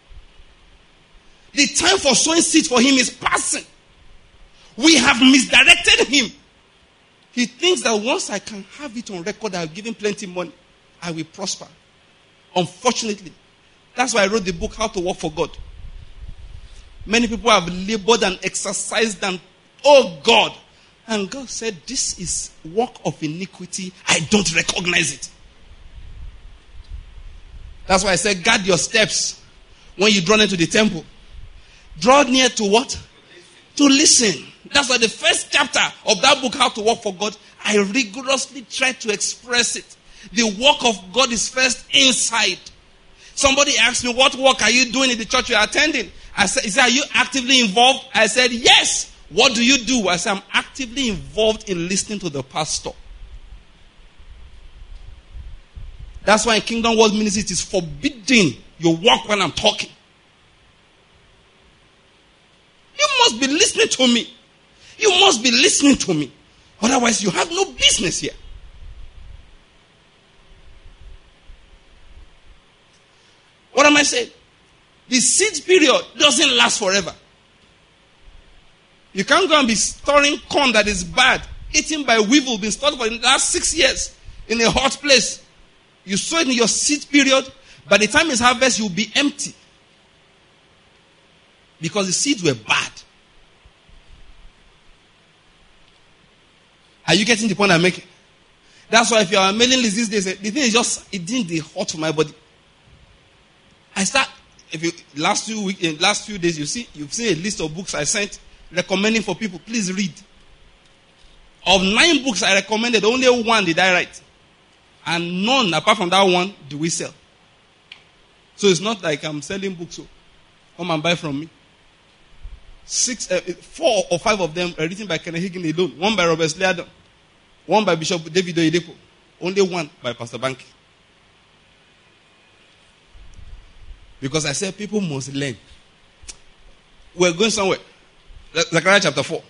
The time for sowing seeds for him is passing. We have misdirected him. He thinks that once I can have it on record, I'll give him plenty of money, I will prosper. Unfortunately, that's why I wrote the book, How to Work for God. Many people have labored and exercised and, oh God. And God said, this is work of iniquity. I don't recognize it. That's why I said, guard your steps when you draw near to the temple. Draw near to what? To listen. That's why the first chapter of that book, How to Work for God, I rigorously try to express it. The work of God is first inside. Somebody asked me, what work are you doing in the church you are attending? I said, is that, are you actively involved? I said, yes. What do you do? I said, I'm actively involved in listening to the pastor. That's why in Kingdom World Ministry, it is forbidden you walk when I'm talking. You must be listening to me. You must be listening to me. Otherwise, you have no business here. What am I saying? The seed period doesn't last forever. You can't go and be storing corn that is bad, eaten by weevil, been stored for the last six years in a hot place. You sow it in your seed period. By the time it's harvest, you'll be empty. Because the seeds were bad. Are you getting the point I'm making? That's why if you are mailing list these days, the thing is just, it didn't get hot for my body. I start, if you, last few week, in last few days, you see, you've seen a list of books I sent recommending for people, please read. Of nine books I recommended, only one did I write. And none, apart from that one, do we sell. So it's not like I'm selling books, so come and buy from me. Six, uh, four or five of them are written by Kenneth Hagin alone. One by Robert Sliadon. One by Bishop David Oyedepo. Only one by Pastor Banky. Because I said people must learn. We're going somewhere. Zechariah chapter four.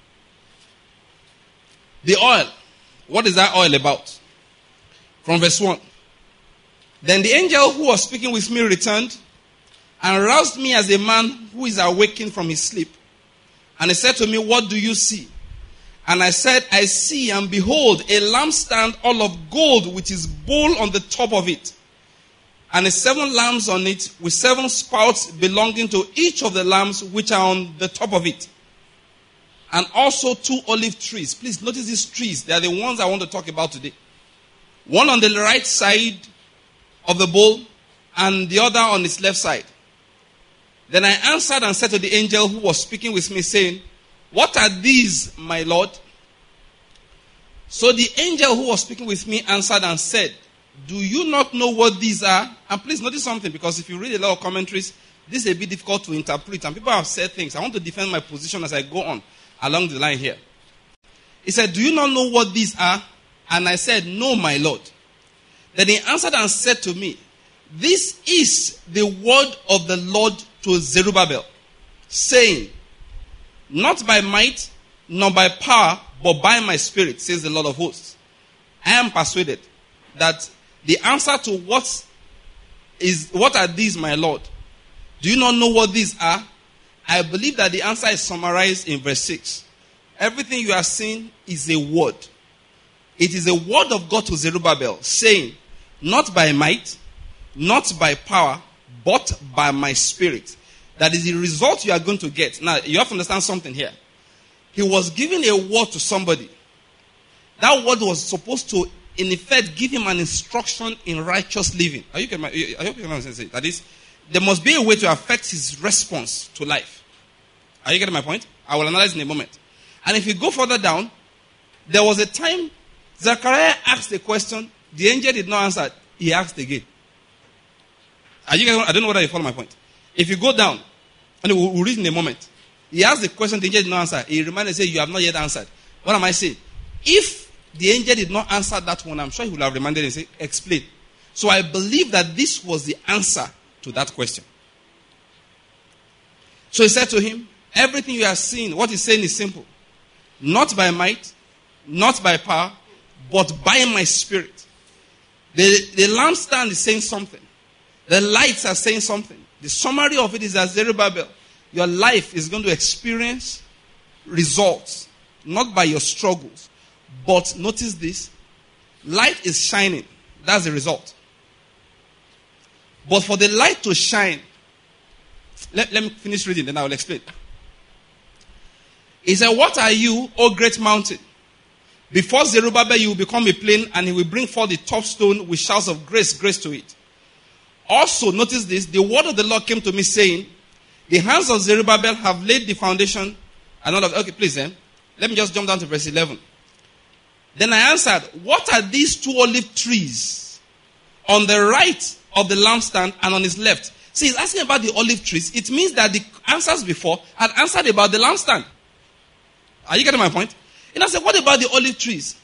The oil. What is that oil about? From verse one. Then the angel who was speaking with me returned and roused me as a man who is awakened from his sleep. And he said to me, what do you see? And I said, I see and behold a lampstand all of gold with his bowl on the top of it. And the seven lamps on it with seven spouts belonging to each of the lamps which are on the top of it. And also two olive trees. Please notice these trees. They are the ones I want to talk about today. One on the right side of the bowl and the other on its left side. Then I answered and said to the angel who was speaking with me, saying, what are these, my Lord? So the angel who was speaking with me answered and said, do you not know what these are? And please notice something, because if you read a lot of commentaries, this is a bit difficult to interpret. And people have said things. I want to defend my position as I go on along the line here. He said, do you not know what these are? And I said, no, my Lord. Then he answered and said to me, this is the word of the Lord to Zerubbabel, saying, not by might, nor by power, but by my spirit, says the Lord of hosts. I am persuaded that the answer to what is, what are these, my Lord? Do you not know what these are? I believe that the answer is summarized in verse six. Everything you are seeing is a word. It is a word of God to Zerubbabel, saying, not by might, not by power, but by my spirit. That is the result you are going to get. Now, you have to understand something here. He was giving a word to somebody. That word was supposed to, in effect, give him an instruction in righteous living. Are you getting my, I hope you can understand it. That is, there must be a way to affect his response to life. Are you getting my point? I will analyze in a moment. And if you go further down, there was a time Zechariah asked a question. The angel did not answer. He asked again. Are you getting, I don't know whether you follow my point. If you go down, and we'll, we'll read in a moment. He asked the question, the angel did not answer. He reminded, say, you have not yet answered. What am I saying? If the angel did not answer that one, I'm sure he would have reminded and say, explain. So I believe that this was the answer to that question. So he said to him, everything you are seeing, what he's saying is simple. Not by might, not by power, but by my spirit. The, the lampstand is saying something. The lights are saying something. The summary of it is that Zerubbabel, your life is going to experience results, not by your struggles. But notice this, light is shining. That's the result. But for the light to shine, let, let me finish reading, then I will explain. He said, what are you, O great mountain? Before Zerubbabel, you will become a plain, and he will bring forth the top stone with shouts of grace, grace to it. Also, notice this, the word of the Lord came to me saying, the hands of Zerubbabel have laid the foundation. And all of, okay, please then, let me just jump down to verse eleven. Then I answered, what are these two olive trees on the right of the lampstand and on his left? See, he's asking about the olive trees. It means that the answers before had answered about the lampstand. Are you getting my point? And I said, what about the olive trees?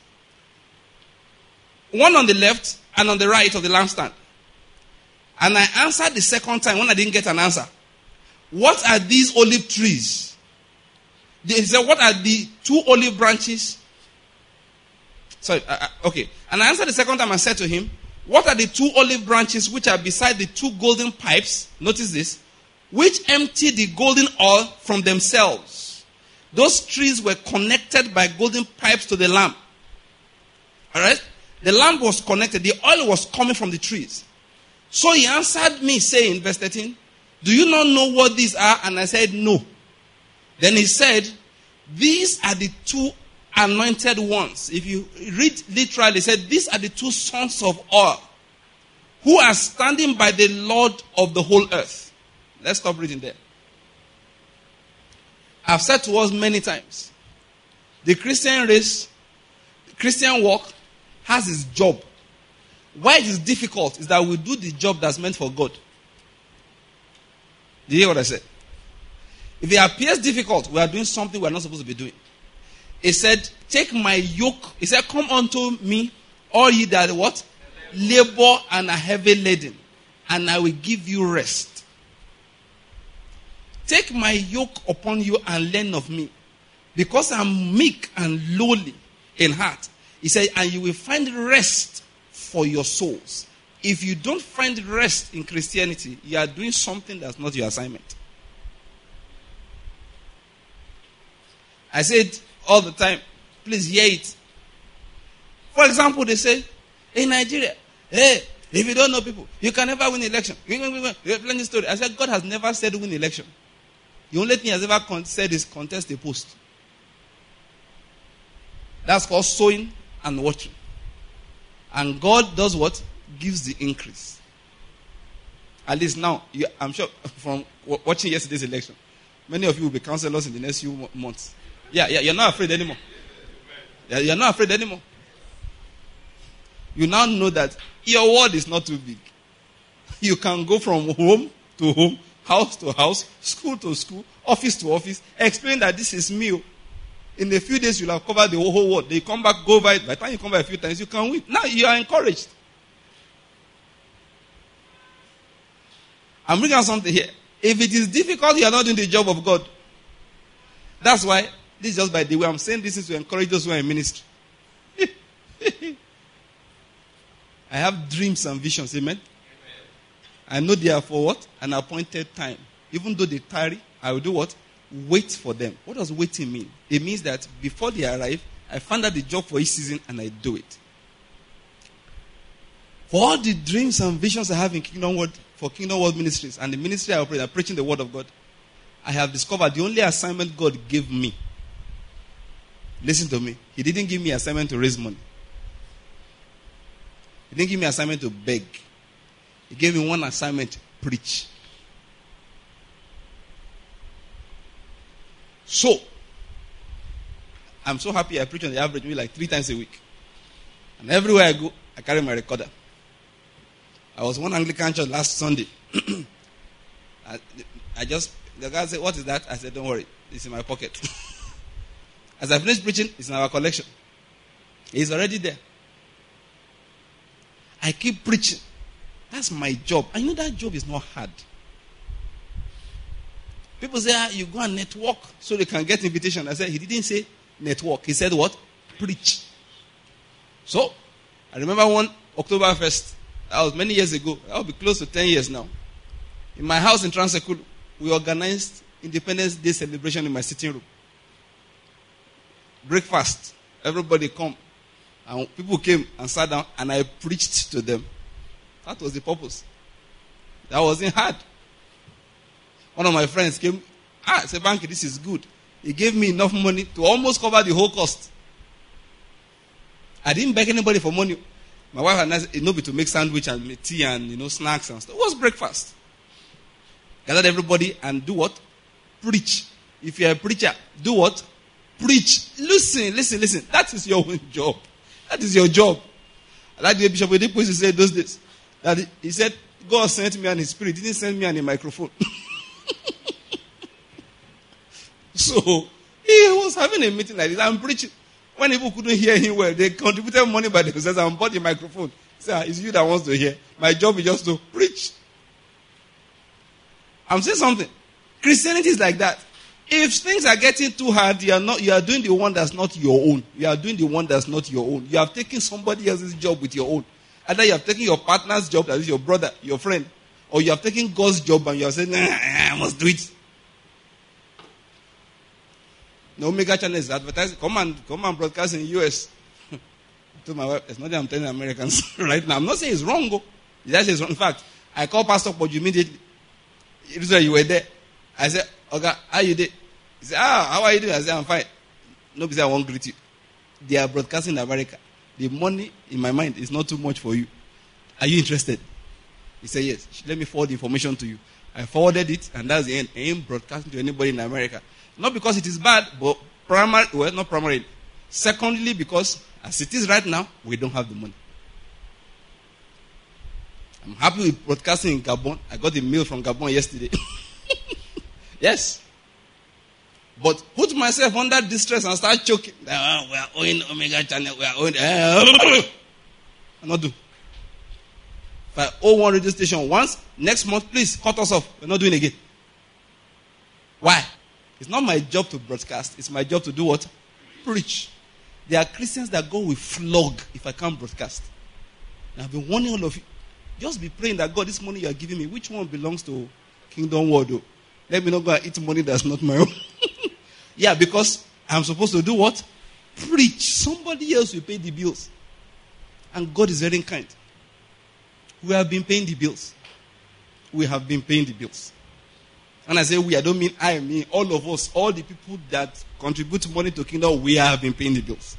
One on the left and on the right of the lampstand. And I answered the second time when I didn't get an answer. What are these olive trees? He said, what are the two olive branches? Sorry, uh, okay. And I answered the second time and said to him, what are the two olive branches which are beside the two golden pipes? Notice this. Which empty the golden oil from themselves. Those trees were connected by golden pipes to the lamp. Alright? The lamp was connected. The oil was coming from the trees. So he answered me saying, verse thirteen, do you not know what these are? And I said, no. Then he said, these are the two anointed ones. If you read literally, he said, these are the two sons of oil who are standing by the Lord of the whole earth. Let's stop reading there. I've said to us many times, the Christian race, the Christian walk has its job. Why it is difficult is that we do the job that's meant for God. Did you hear what I said? If it appears difficult, we are doing something we are not supposed to be doing. He said, take my yoke. He said, come unto me, all ye that what? Labor and are heavy laden, and I will give you rest. Take my yoke upon you and learn of me, because I'm meek and lowly in heart. He said, and you will find rest for your souls. If you don't find rest in Christianity, you are doing something that's not your assignment. I said all the time, please hear it. For example, they say, in Nigeria, hey, if you don't know people, you can never win election. You have plenty story. I said, God has never said win election. The only thing he has ever con- said is contest a post. That's called sowing and watering. And God does what? Gives the increase. At least now, you, I'm sure from w- watching yesterday's election, many of you will be counselors in the next few mo- months. Yeah, yeah, you're not afraid anymore. Yeah, you're not afraid anymore. you now know that your world is not too big. You can go from home to home, house to house, school to school, office to office, explain that this is me. In a few days, you'll have covered the whole world. They come back, go over it. By the time you come back a few times, you can win. Now you are encouraged. I'm bringing out something here. If it is difficult, you are not doing the job of God. That's why, this is just by the way, I'm saying this is to encourage those who are in ministry. I have dreams and visions, amen? Amen? I know they are for what? An appointed time. Even though they tarry, I will do what? Wait for them. What does waiting mean? It means that before they arrive, I find out the job for each season and I do it. For all the dreams and visions I have in Kingdom World, for Kingdom World Ministries and the ministry I operate, I'm preaching the Word of God, I have discovered the only assignment God gave me. Listen to me. He didn't give me assignment to raise money. He didn't give me assignment to beg. He gave me one assignment, preach. So, I'm so happy I preach on the average maybe like three times a week. And everywhere I go, I carry my recorder. I was one Anglican church last Sunday. I, I just, the guy said, what is that? I said, don't worry, it's in my pocket. As I finished preaching, it's in our collection. It's already there. I keep preaching. That's my job. I know that job is not hard. People say, ah, you go and network so they can get invitation. I said, he didn't say network. He said what? Preach. So, I remember one October first. That was many years ago. That will be close to ten years now. In my house in Transekulu, we organized Independence Day celebration in my sitting room. Breakfast. Everybody come. And people came and sat down and I preached to them. That was the purpose. That wasn't hard. One of my friends came, ah, I said, Banky, this is good. He gave me enough money to almost cover the whole cost. I didn't beg anybody for money. My wife had nice, you know, to make sandwich and tea and, you know, snacks and stuff. It was breakfast. Gathered everybody and do what? Preach. If you're a preacher, do what? Preach. Listen, listen, listen. That is your own job. That is your job. I like the way Bishop Oyedepo said those days. That he, he said, God sent me and his spirit. He didn't send me and a microphone. So, he was having a meeting like this. I'm preaching. When people couldn't hear him well, they contributed money by themselves and bought the microphone. He said, it's you that wants to hear. My job is just to preach. I'm saying something. Christianity is like that. If things are getting too hard, you are not. You are doing the one that's not your own. You are doing the one that's not your own. You have taken somebody else's job with your own. Either you have taken your partner's job, that is your brother, your friend, or you have taken God's job and you are saying, nah, I must do it. The Omega channel is advertising. Come and come and broadcast in the U S. To my wife, it's not that I'm telling Americans right now. I'm not saying it's wrong. Go. That is wrong. In fact, I called Pastor Poju immediately. He said, you were there. I said, okay, how you did? He said, ah, how are you doing? I said, I'm fine. Nobody said, I won't greet you. They are broadcasting in America. The money in my mind is not too much for you. Are you interested? He said, yes. Let me forward the information to you. I forwarded it, and that's the end. I ain't broadcasting to anybody in America. Not because it is bad, but primary, well, not primarily. Secondly, because as it is right now, we don't have the money. I'm happy with broadcasting in Gabon. I got a mail from Gabon yesterday. Yes. But put myself under distress and start choking. Oh, we are owing Omega channel. We are owing. Uh, I'm not doing. If I owe one radio station once, next month, please cut us off. We're not doing it again. Why? It's not my job to broadcast. It's my job to do what? Preach. There are Christians that God will flog if I can't broadcast. And I've been warning all of you. Just be praying that God, this money you are giving me, which one belongs to Kingdom World? Though? Let me not go and eat money that's not my own. Yeah, because I'm supposed to do what? Preach. Somebody else will pay the bills. And God is very kind. We have been paying the bills. We have been paying the bills. And I say we, I don't mean I, mean all of us, all the people that contribute money to Kingdom, we have been paying the bills.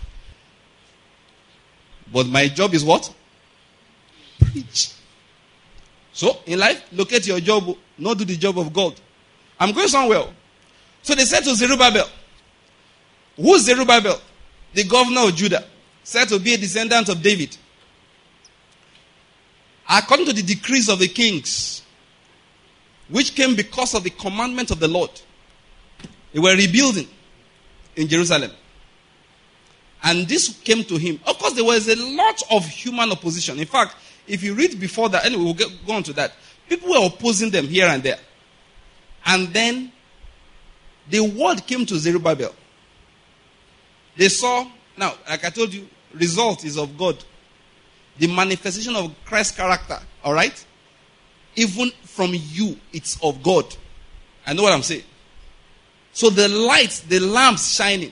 But my job is what? Preach. So, in life, locate your job, not do the job of God. I'm going somewhere. So they said to Zerubbabel, who's Zerubbabel? The governor of Judah, said to be a descendant of David. according to the decrees of the kings, which came because of the commandment of the Lord. They were rebuilding in Jerusalem. And this came to him. Of course, there was a lot of human opposition. In fact, if you read before that, anyway, we'll get, go on to that. People were opposing them here and there. And then the word came to Zerubbabel. They saw, now, like I told you, result is of God. The manifestation of Christ's character, all right? Even from you, it's of God. I know what I'm saying. So the light, the lamps shining,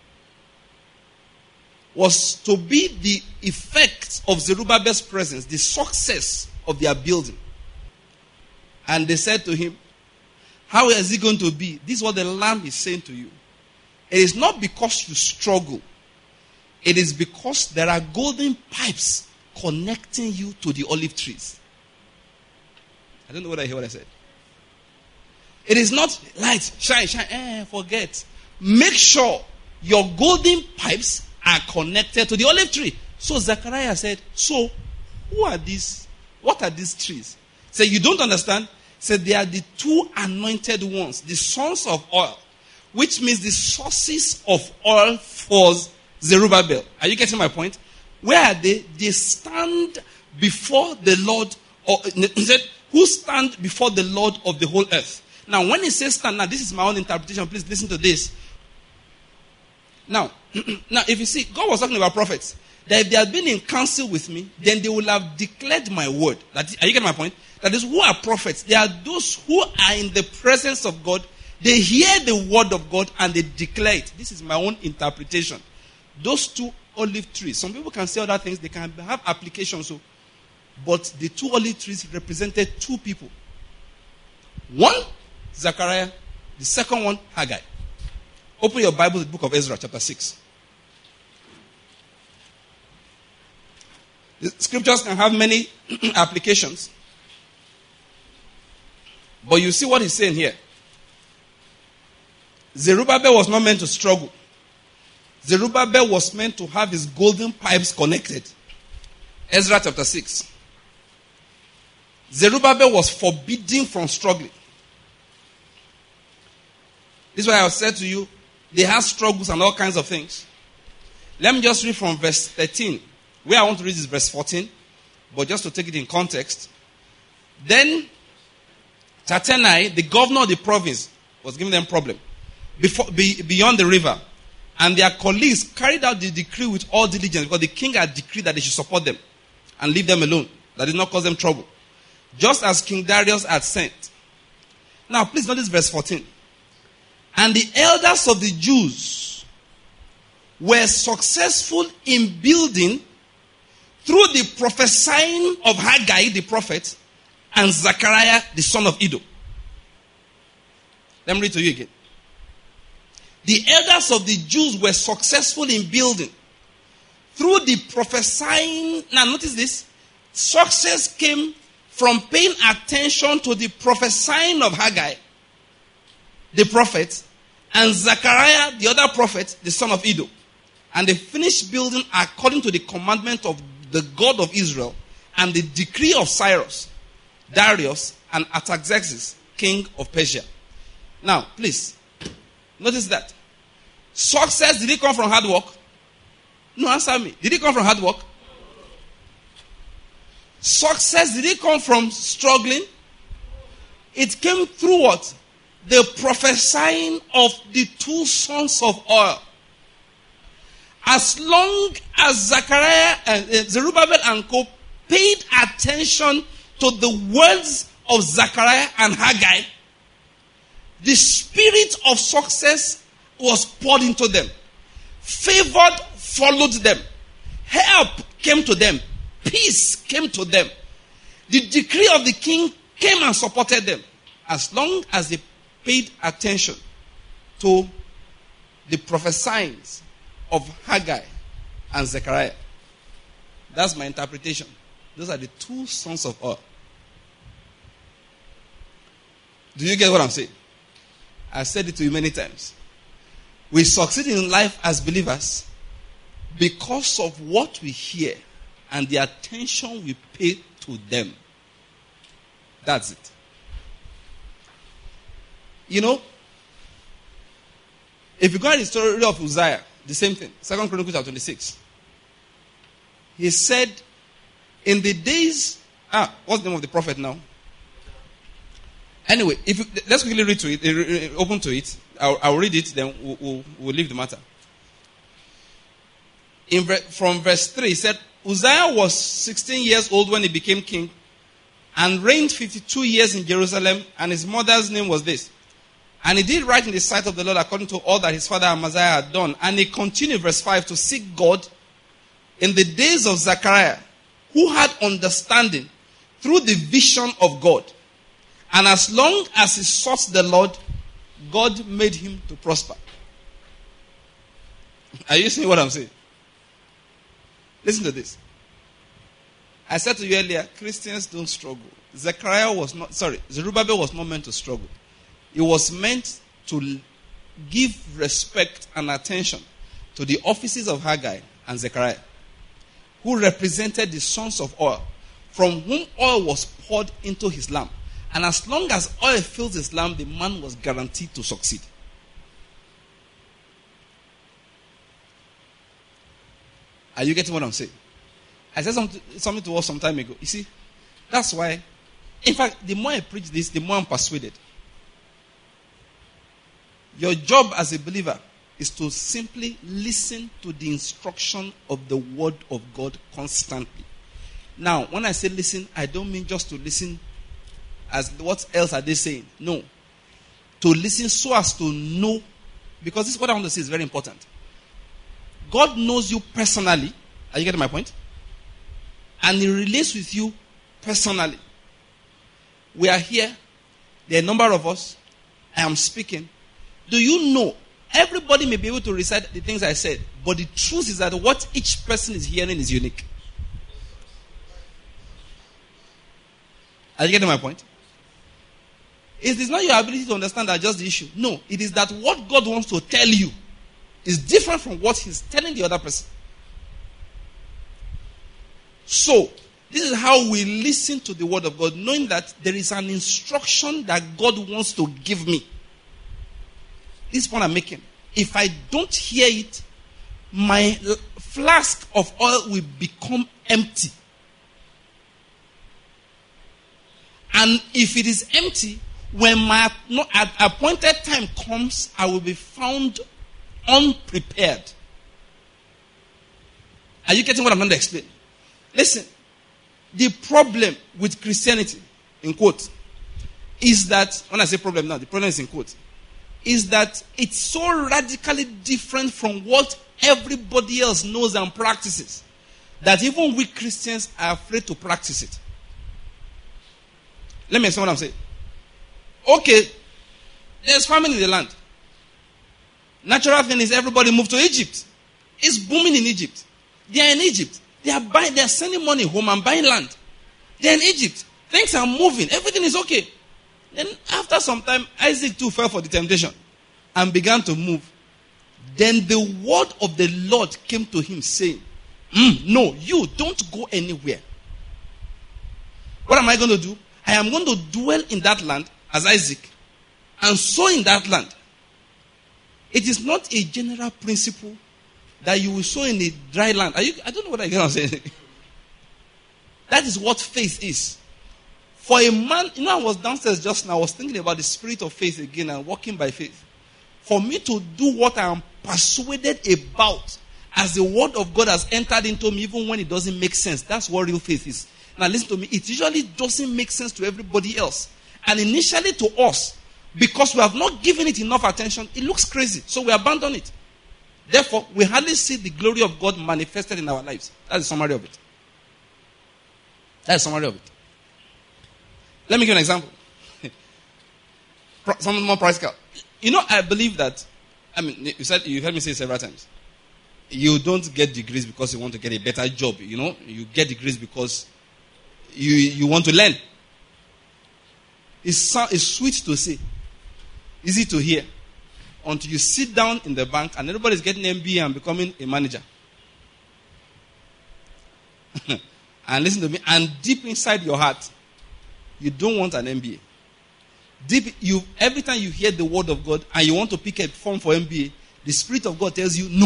was to be the effect of Zerubbabel's presence, the success of their building. And they said to him, how is it going to be? This is what the lamp is saying to you. It is not because you struggle. It is because there are golden pipes connecting you to the olive trees. I don't know whether I hear what I said. It is not light, shine, shine, eh, forget. Make sure your golden pipes are connected to the olive tree. So Zechariah said, so who are these? What are these trees? Say, you don't understand? Said they are the two anointed ones, the sons of oil, which means the sources of oil for Zerubbabel. Are you getting my point? Where are they? They stand before the Lord. Or, he said, who stand before the Lord of the whole earth? Now, when he says stand, now this is my own interpretation. Please listen to this. Now, now, if you see, God was talking about prophets. That if they had been in council with me, then they would have declared my word. That, are you getting my point? That is, who are prophets? They are those who are in the presence of God. They hear the word of God and they declare it. This is my own interpretation. Those two olive trees. Some people can say other things. They can have applications. So, but the two olive trees represented two people. One, Zechariah. The second one, Haggai. Open your Bible to the book of Ezra, chapter six. The scriptures can have many applications. But you see what he's saying here. Zerubbabel was not meant to struggle. Zerubbabel was meant to have his golden pipes connected. Ezra chapter six. Zerubbabel was forbidden from struggling. This is why I said to you, they have struggles and all kinds of things. Let me just read from verse thirteen. Where I want to read is verse fourteen. But just to take it in context. Then Tatenai, the governor of the province, was giving them problem. Before, be, beyond the river. And their colleagues carried out the decree with all diligence because the king had decreed that they should support them and leave them alone. That did not cause them trouble. Just as King Darius had sent. Now, please notice verse fourteen. And the elders of the Jews were successful in building through the prophesying of Haggai the prophet and Zechariah the son of Iddo. Let me read to you again. The elders of the Jews were successful in building through the prophesying. Now notice this. Success came from paying attention to the prophesying of Haggai, the prophet, and Zechariah, the other prophet, the son of Iddo. And they finished building according to the commandment of the God of Israel and the decree of Cyrus, Darius, and Artaxerxes, king of Persia. Now, please, notice that. Success, did it come from hard work? No, answer me. Did it come from hard work? Success, did it come from struggling? It came through what? The prophesying of the two sons of oil. As long as Zechariah and uh, Zerubbabel and co paid attention to the words of Zechariah and Haggai, the spirit of success was poured into them. Favored followed them. Help came to them. Peace came to them. The decree of the king came and supported them. As long as they paid attention to the prophesying of Haggai and Zechariah. That's my interpretation. Those are the two sons of oil. Do you get what I'm saying? I've said it to you many times. We succeed in life as believers because of what we hear and the attention we pay to them. That's it. You know, if you go at the story of Uzziah, the same thing. Second Chronicles chapter twenty-six. He said, in the days, ah, what's the name of the prophet now? Anyway, if you, let's quickly read to it, open to it. I'll, I'll read it, then we'll, we'll, we'll leave the matter. In, from verse three, he said, Uzziah was sixteen years old when he became king and reigned fifty-two years in Jerusalem, and his mother's name was this. And he did right in the sight of the Lord according to all that his father Amaziah had done. And he continued, verse five, to seek God in the days of Zechariah, who had understanding through the vision of God. And as long as he sought the Lord, God made him to prosper. Are you seeing what I'm saying? Listen to this. I said to you earlier, Christians don't struggle. Zechariah was not, sorry, Zerubbabel was not meant to struggle. It was meant to give respect and attention to the offices of Haggai and Zechariah, who represented the sons of oil, from whom oil was poured into his lamp. And as long as oil fills his lamp, the man was guaranteed to succeed. Are you getting what I'm saying? I said something, something to us some time ago. You see, that's why, in fact, the more I preach this, the more I'm persuaded. Your job as a believer is to simply listen to the instruction of the word of God constantly. Now, when I say listen, I don't mean just to listen as what else are they saying. No. To listen so as to know, because this is what I want to say is very important. God knows you personally. Are you getting my point? And he relates with you personally. We are here. There are a number of us. I am speaking. Do you know, everybody may be able to recite the things I said, but the truth is that what each person is hearing is unique. Are you getting my point? It is not your ability to understand that just the issue. No, it is that what God wants to tell you is different from what he's telling the other person. So, this is how we listen to the word of God, knowing that there is an instruction that God wants to give me. This is what I'm making. If I don't hear it, my flask of oil will become empty. And if it is empty, when my appointed time comes, I will be found unprepared. Are you getting what I'm going to explain? Listen, the problem with Christianity, in quote, is that, when I say problem now, the problem is in quote, is that it's so radically different from what everybody else knows and practices that even we Christians are afraid to practice it. Let me explain what I'm saying. Okay, there's famine in the land. Natural thing is everybody moved to Egypt. It's booming in Egypt. They are in Egypt. They are buying, they are sending money home and buying land. They are in Egypt. Things are moving. Everything is okay. Then after some time, Isaac too fell for the temptation and began to move. Then the word of the Lord came to him saying, mm, no, you don't go anywhere. What am I going to do? I am going to dwell in that land as Isaac and sow in that land. It is not a general principle that you will sow in a dry land. Are you, I don't know what I can say. That is what faith is. For a man, you know, I was downstairs just now, I was thinking about the spirit of faith again and walking by faith. For me to do what I am persuaded about as the word of God has entered into me, even when it doesn't make sense, that's what real faith is. Now listen to me, it usually doesn't make sense to everybody else. And initially to us, because we have not given it enough attention, it looks crazy. So we abandon it. Therefore, we hardly see the glory of God manifested in our lives. That's the summary of it. That's the summary of it. Let me give you an example. Something more practical. You know, I believe that, I mean, you said, you heard me say several times, you don't get degrees because you want to get a better job. You know, you get degrees because you, you want to learn. It's, it's sweet to say, easy to hear, until you sit down in the bank and everybody's getting M B A and becoming a manager. And listen to me. And deep inside your heart, you don't want an M B A. Deep, you every time you hear the word of God and you want to pick a form for M B A, the Spirit of God tells you no.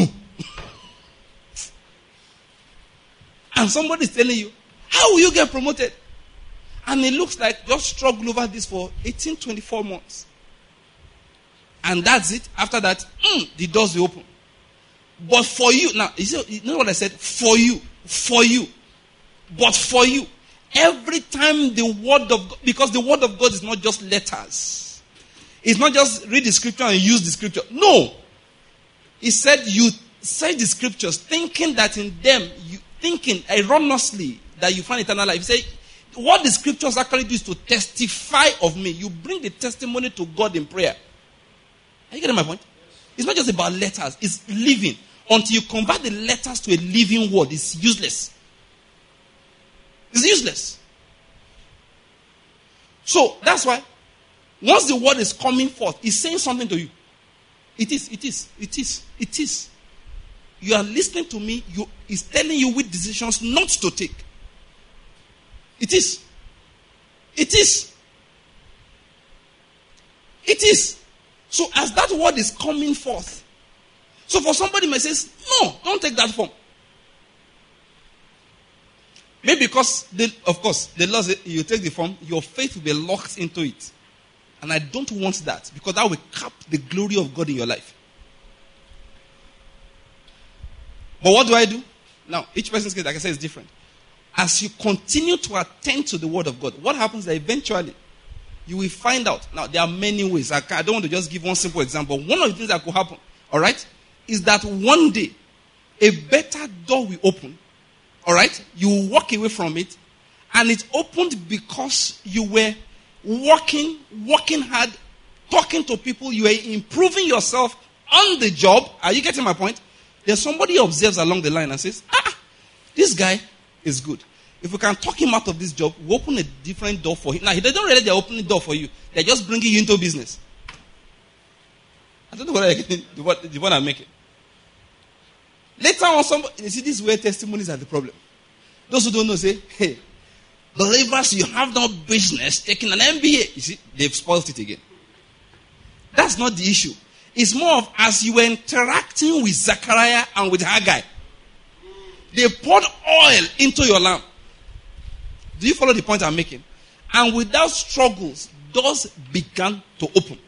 And somebody is telling you, how will you get promoted? And it looks like just struggle over this for eighteen, twenty-four months. And that's it. After that, mm, the doors will open. But for you, now, you, see, you know what I said? For you. For you. But for you. Every time the word of God, because the word of God is not just letters. It's not just read the scripture and use the scripture. No. He said you say the scriptures thinking that in them, you thinking erroneously that you find eternal life. He said, what the scriptures actually do is to testify of me. You bring the testimony to God in prayer. Are you getting my point? It's not just about letters. It's living. Until you convert the letters to a living word, it's useless. It's useless. So, that's why, once the word is coming forth, it's saying something to you. It is, it is, it is, it is. You are listening to me, you, it's telling you which decisions not to take. It is. It is. It is. So as that word is coming forth, so for somebody may say, no, don't take that form. Maybe because, the, of course, the law says you take the form, your faith will be locked into it. And I don't want that, because that will cap the glory of God in your life. But what do I do? Now, each person's case, like I said, is different. As you continue to attend to the word of God, what happens is that eventually you will find out. Now, there are many ways. I, I don't want to just give one simple example. One of the things that could happen, all right, is that one day a better door will open, all right? You will walk away from it, and it opened because you were working, working hard, talking to people. You were improving yourself on the job. Are you getting my point? There's somebody who observes along the line and says, ah, this guy is good. If we can talk him out of this job, we open a different door for him. Now, they don't really they're opening the door for you. They're just bringing you into business. I don't know what, I, what, the one I'm making. Later on, somebody, you see, this is where testimonies are the problem. Those who don't know say, hey, believers, you have no business taking an M B A. You see, they've spoiled it again. That's not the issue. It's more of as you were interacting with Zechariah and with Haggai, they poured oil into your lamp. Do you follow the point I'm making? And without struggles, doors began to open.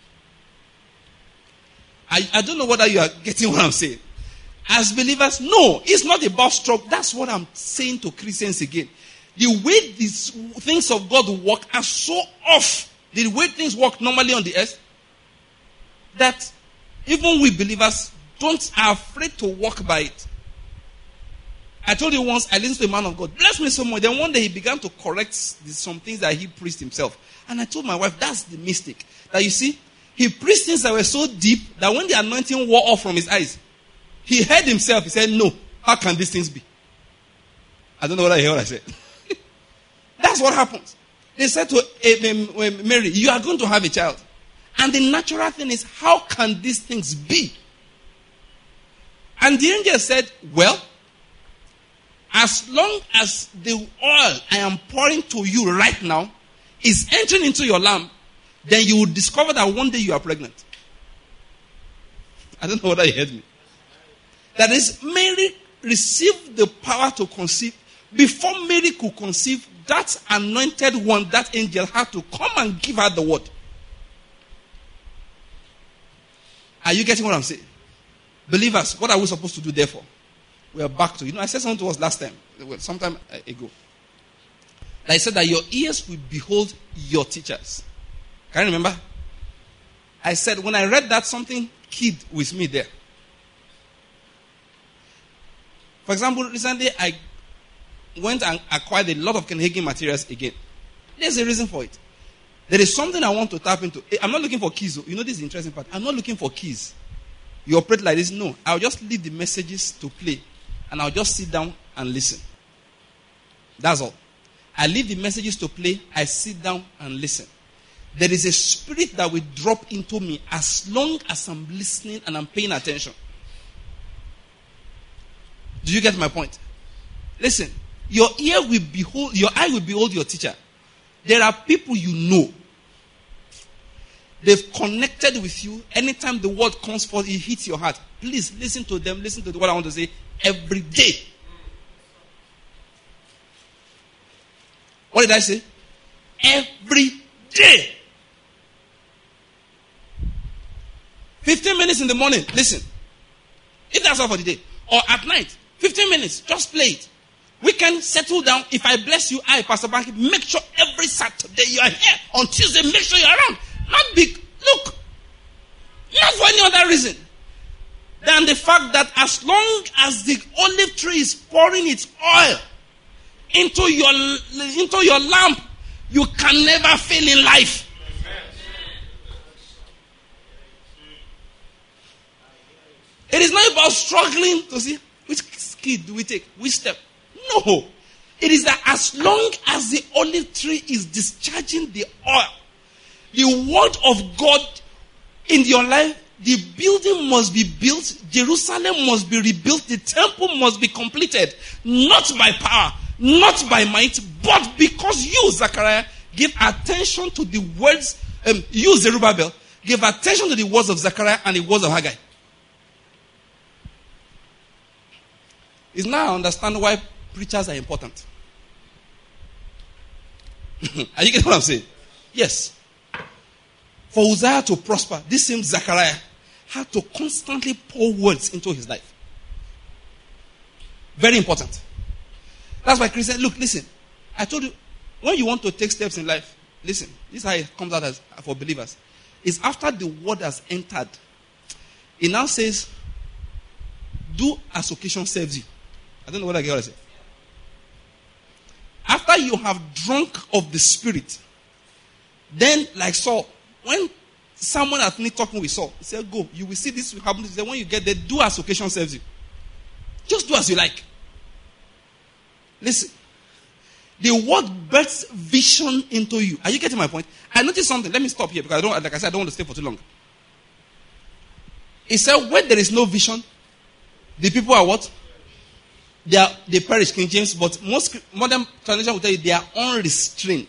I, I don't know whether you are getting what I'm saying. As believers, no, it's not about struggle. That's what I'm saying to Christians again. The way these things of God work are so off. The way things work normally on the earth, that even we believers don't are afraid to walk by it. I told you once, I listened to a man of God. Bless me so much. Then one day he began to correct some things that he preached himself. And I told my wife, that's the mistake. That you see, he preached things that were so deep that when the anointing wore off from his eyes, he heard himself. He said, no, how can these things be? I don't know what I hear what I said. That's what happens. They said to Mary, you are going to have a child. And the natural thing is, how can these things be? And the angel said, well, as long as the oil I am pouring to you right now is entering into your lamp, then you will discover that one day you are pregnant. I don't know whether you heard me. That is, Mary received the power to conceive. Before Mary could conceive, that anointed one, that angel had to come and give her the word. Are you getting what I'm saying? Believers, what are we supposed to do therefore? We are back to, you know, I said something to us last time, some time ago. I said that your ears will behold your teachers. Can you remember? I said, when I read that, something keyed with me there. For example, recently I went and acquired a lot of Copenhagen materials again. There's a reason for it. There is something I want to tap into. I'm not looking for keys. You know, this is the interesting part. I'm not looking for keys. You operate like this. No. I'll just leave the messages to play. And I'll just sit down and listen. That's all. I leave the messages to play. I sit down and listen. There is a spirit that will drop into me as long as I'm listening and I'm paying attention. Do you get my point? Listen. Your ear will behold, your eye will behold your teacher. There are people you know. They've connected with you. Anytime the word comes forth, it hits your heart. Please listen to them. Listen to what I want to say every day. What did I say? Every day. fifteen minutes in the morning. Listen. If that's all for the day. Or at night. fifteen minutes. Just play it. We can settle down. If I bless you, I, Pastor Banky, make sure every Saturday you are here. On Tuesday, make sure you're around. Not big. Look. Not for any other reason than the fact that as long as the olive tree is pouring its oil into your, into your lamp, you can never fail in life. It is not about struggling to see which kid do we take, which step. No. It is that as long as the olive tree is discharging the oil, the word of God in your life, the building must be built, Jerusalem must be rebuilt, the temple must be completed, not by power, not by might, but because you, Zechariah, give attention to the words, um, you, Zerubbabel, give attention to the words of Zechariah and the words of Haggai. It's now I understand why preachers are important. Are you getting what I'm saying? Yes. For Uzziah to prosper, this same Zechariah had to constantly pour words into his life. Very important. That's why Christians, look, listen. I told you, when you want to take steps in life, listen, this is how it comes out as for believers. It's after the word has entered. It now says, do as occasion serves you. I don't know what I get what I say. After you have drunk of the Spirit, then like Saul, when someone had finished talking with Saul, he said, go, you will see this will happen. He said, when you get there, do as occasion serves you. Just do as you like. Listen. The word births vision into you. Are you getting my point? I noticed something. Let me stop here because I don't, like I said, I don't want to stay for too long. He said, when there is no vision, the people are what? They are, they perish, King James, but most modern translation will tell you they are unrestrained.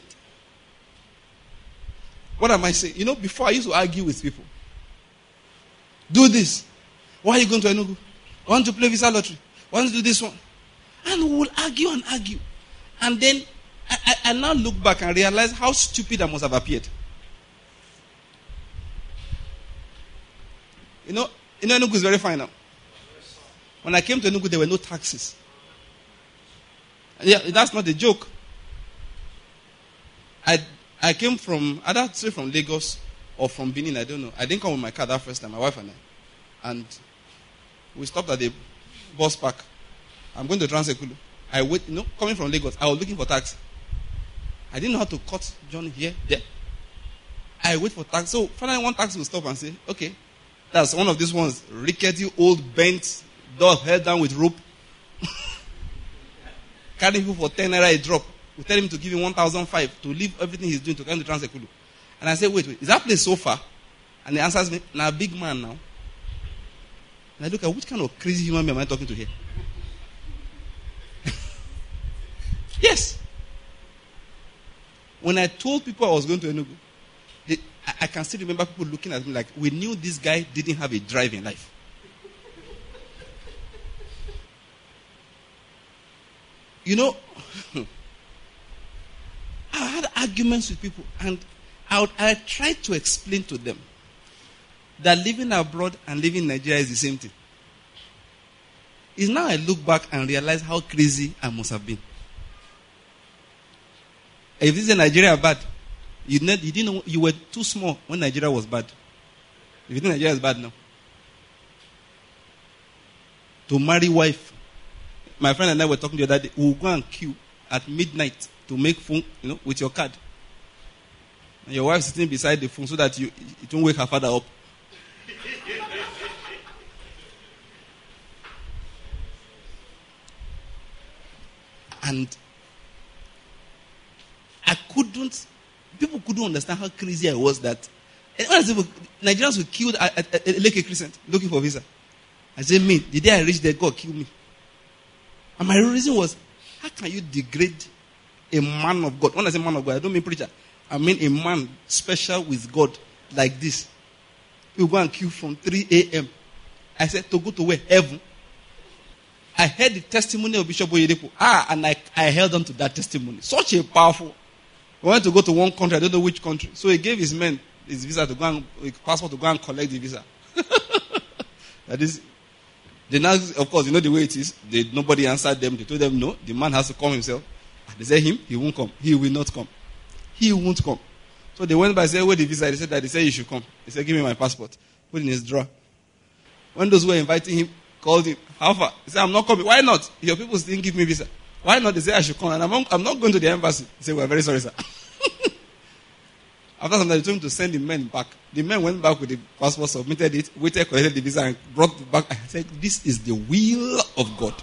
What am I saying? You know, before I used to argue with people. Do this. Why are you going to Enugu? Why don't you play Visa Lottery? Why don't you do this one? And we will argue and argue. And then I, I, I now look back and realize how stupid I must have appeared. You know, you know Enugu is very fine now. When I came to Enugu, there were no taxis. Yeah, that's not a joke. I I came from, either straight from Lagos or from Benin, I don't know. I didn't come with my car that first time, my wife and I. And we stopped at the bus park. I'm going to Transekulu. I wait, you know, coming from Lagos, I was looking for taxi. I didn't know how to cut John here, there. I wait for taxi. So finally one taxi will stop and say, okay, that's one of these ones, rickety, old, bent, door held down with rope. Carrying people for ten naira a drop. We tell him to give him one thousand five to leave everything he's doing to come to Transekulu. And I say, wait, wait, is that place so far? And he answers me, now nah, big man now. And I look at which kind of crazy human being am I talking to here? Yes. When I told people I was going to Enugu, they, I, I can still remember people looking at me like, we knew this guy didn't have a drive in life. You know, I had arguments with people, and I, would, I tried to explain to them that living abroad and living in Nigeria is the same thing. It's now I look back and realize how crazy I must have been. If this is Nigeria bad, you, ne- you didn't know, you were too small when Nigeria was bad. If you think Nigeria is bad now, to marry wife. My friend and I were talking the other day. We will go and queue at midnight to make phone, you know, with your card. And your wife sitting beside the phone so that you it won't wake her father up. And I couldn't, people couldn't understand how crazy I was that. And honestly, Nigerians were killed at, at, at Lake Crescent looking for visa. I said, me, the day I reached there, God killed me. And my reason was, how can you degrade a man of God? When I say man of God, I don't mean preacher. I mean a man special with God like this. You go and queue from three a.m. I said, to go to where? Heaven. I heard the testimony of Bishop Oyedepo. Ah, and I, I held on to that testimony. Such a powerful. We wanted to go to one country, I don't know which country. So he gave his men his visa to go and, his passport to go and collect the visa. That is, they now, of course, you know the way it is. They, nobody answered them. They told them no, the man has to come himself. They said him, he won't come. He will not come. He won't come. So they went by and said, where the visa? They said that they said you should come. They said, give me my passport. Put it in his drawer. When those who were inviting him called him, how far? He said, I'm not coming. Why not? Your people didn't give me visa. Why not? They said I should come. And I'm, I'm not going to the embassy. He said, we're very sorry, sir. After some time, they told him to send the men back. The men went back with the passport, submitted it, waited, collected the visa, and brought it back. I said, this is the will of God.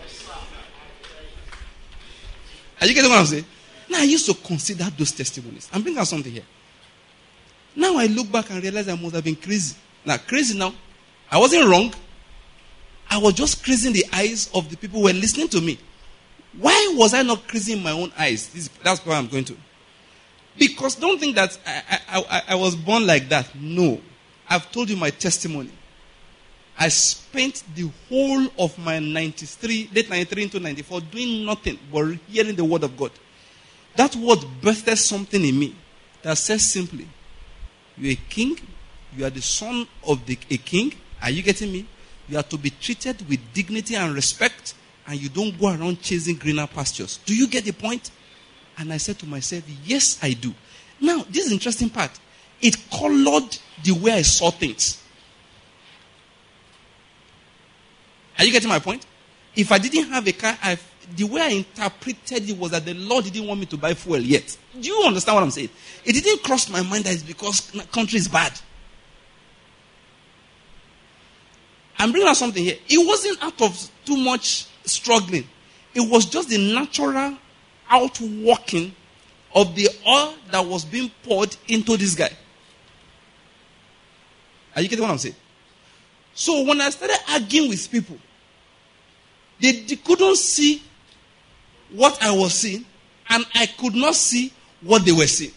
Are you getting what I'm saying? Now, I used to consider those testimonies. I'm bringing out something here. Now, I look back and realize I must have been crazy. Now, crazy now. I wasn't wrong. I was just crazy in the eyes of the people who were listening to me. Why was I not crazy in my own eyes? This, that's where I'm going to. Because don't think that I, I, I, I was born like that. No. I've told you my testimony. I spent the whole of my ninety-three, late ninety-three into ninety-four doing nothing but hearing the word of God. That word birthed something in me that says simply, you're a king, you are the son of the, a king. Are you getting me? You are to be treated with dignity and respect, and you don't go around chasing greener pastures. Do you get the point? And I said to myself, yes, I do. Now, this is the interesting part. It colored the way I saw things. Are you getting my point? If I didn't have a car, I, the way I interpreted it was that the Lord didn't want me to buy fuel yet. Do you understand what I'm saying? It didn't cross my mind that it's because the country is bad. I'm bringing out something here. It wasn't out of too much struggling. It was just the natural outworking of the oil that was being poured into this guy. Are you getting what I'm saying? So when I started arguing with people, they, they couldn't see what I was seeing, and I could not see what they were seeing.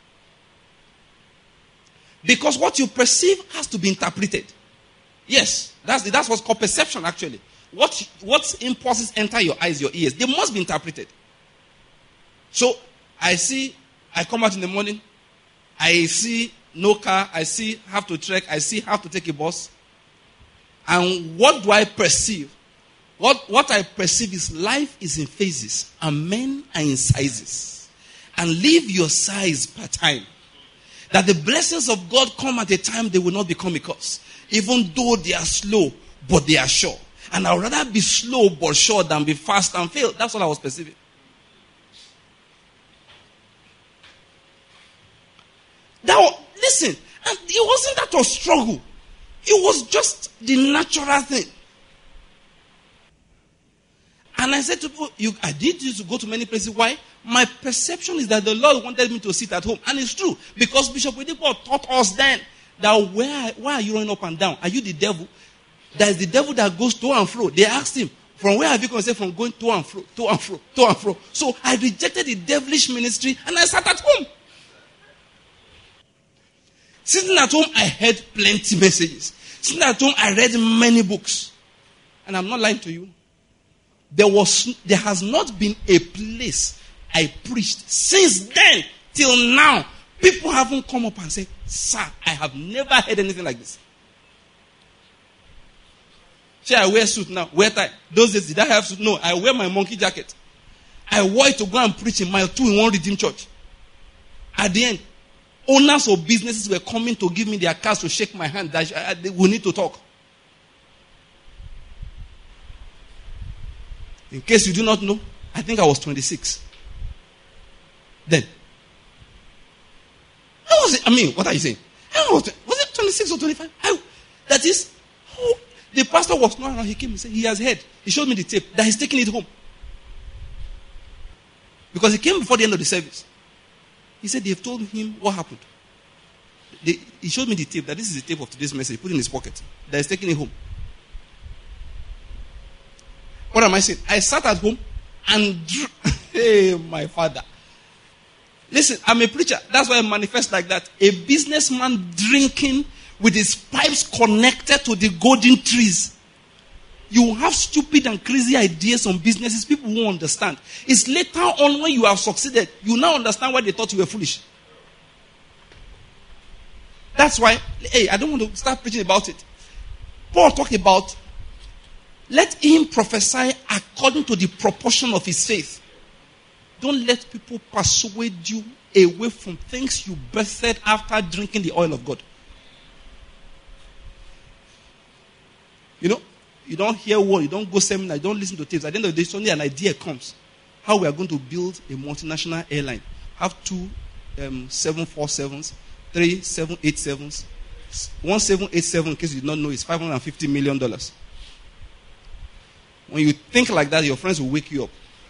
Because what you perceive has to be interpreted. Yes, that's, that's what's called perception, actually. What, what impulses enter your eyes, your ears, they must be interpreted. So, I see, I come out in the morning, I see no car, I see have to trek, I see have to take a bus. And what do I perceive? What, what I perceive is life is in phases, and men are in sizes. And live your size per time. That the blessings of God come at a time they will not become a curse. Even though they are slow, but they are sure. And I would rather be slow but sure than be fast and fail. That's what I was perceiving. That, listen, and it wasn't that a struggle. It was just the natural thing. And I said to people, you, I did used to go to many places. Why? My perception is that the Lord wanted me to sit at home. And it's true. Because Bishop Oyedepo taught us then that where, why are you running up and down? Are you the devil? That is the devil that goes to and fro. They asked him, from where have you come? He said, from going to and fro, to and fro, to and fro. So I rejected the devilish ministry and I sat at home. Sitting at home, I heard plenty messages. Sitting at home, I read many books. And I'm not lying to you. There was, there has not been a place I preached since then till now. People haven't come up and said, sir, I have never heard anything like this. See, I wear suit now, wear tie. Those days, did I have suit? No, I wear my monkey jacket. I wore it to go and preach in my two in one Redeemed church. At the end, owners of businesses were coming to give me their cars to shake my hand. That I, I, we need to talk. In case you do not know, I think I was twenty-six. Then. How was it? I mean, what are you saying? How was it? Was it twenty-six or twenty-five? How? That is, oh, the pastor was not around. He came and said, he has heard. He showed me the tape that he's taking it home. Because he came before the end of the service. He said they've told him what happened. They, he showed me the tape, that this is the tape of today's message. He put it in his pocket. That he's taking it home. What am I saying? I sat at home and dr- hey, my father. Listen, I'm a preacher. That's why I manifest like that. A businessman drinking with his pipes connected to the golden trees. You have stupid and crazy ideas on businesses people won't understand. It's later on when you have succeeded, you now understand why they thought you were foolish. That's why, hey, I don't want to start preaching about it. Paul talked about, let him prophesy according to the proportion of his faith. Don't let people persuade you away from things you birthed after drinking the oil of God. You know, you don't hear word, you don't go seminar, you don't listen to tapes. At the end of the day, suddenly an idea comes. How we are going to build a multinational airline. Have two um, seven forty-sevens, three seven eighty-sevens. One seven eighty-seven, in case you did not know, is five hundred fifty million dollars. When you think like that, your friends will wake you up.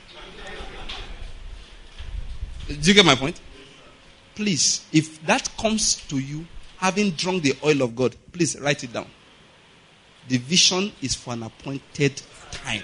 Do you get my point? Please, if that comes to you, having drunk the oil of God, please write it down. The vision is for an appointed time.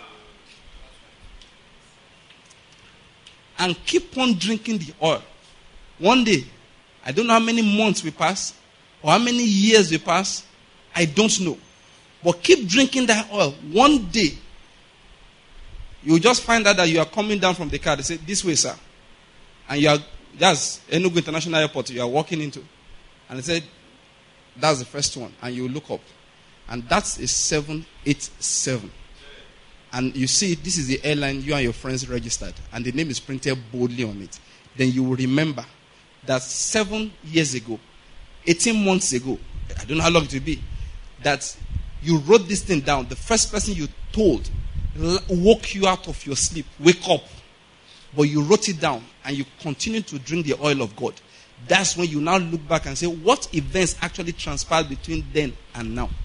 And keep on drinking the oil. One day, I don't know how many months we pass, or how many years we pass, I don't know. But keep drinking that oil. One day, you will just find out that you are coming down from the car. They say, this way, sir. And you are, that's Enugu International Airport you are walking into. And they said, that's the first one. And you look up. And that's a seven eighty-seven. And you see, this is the airline you and your friends registered. And the name is printed boldly on it. Then you will remember that seven years ago, eighteen months ago, I don't know how long it will be, that you wrote this thing down. The first person you told woke you out of your sleep. Wake up. But you wrote it down and you continue to drink the oil of God. That's when you now look back and say, what events actually transpired between then and now?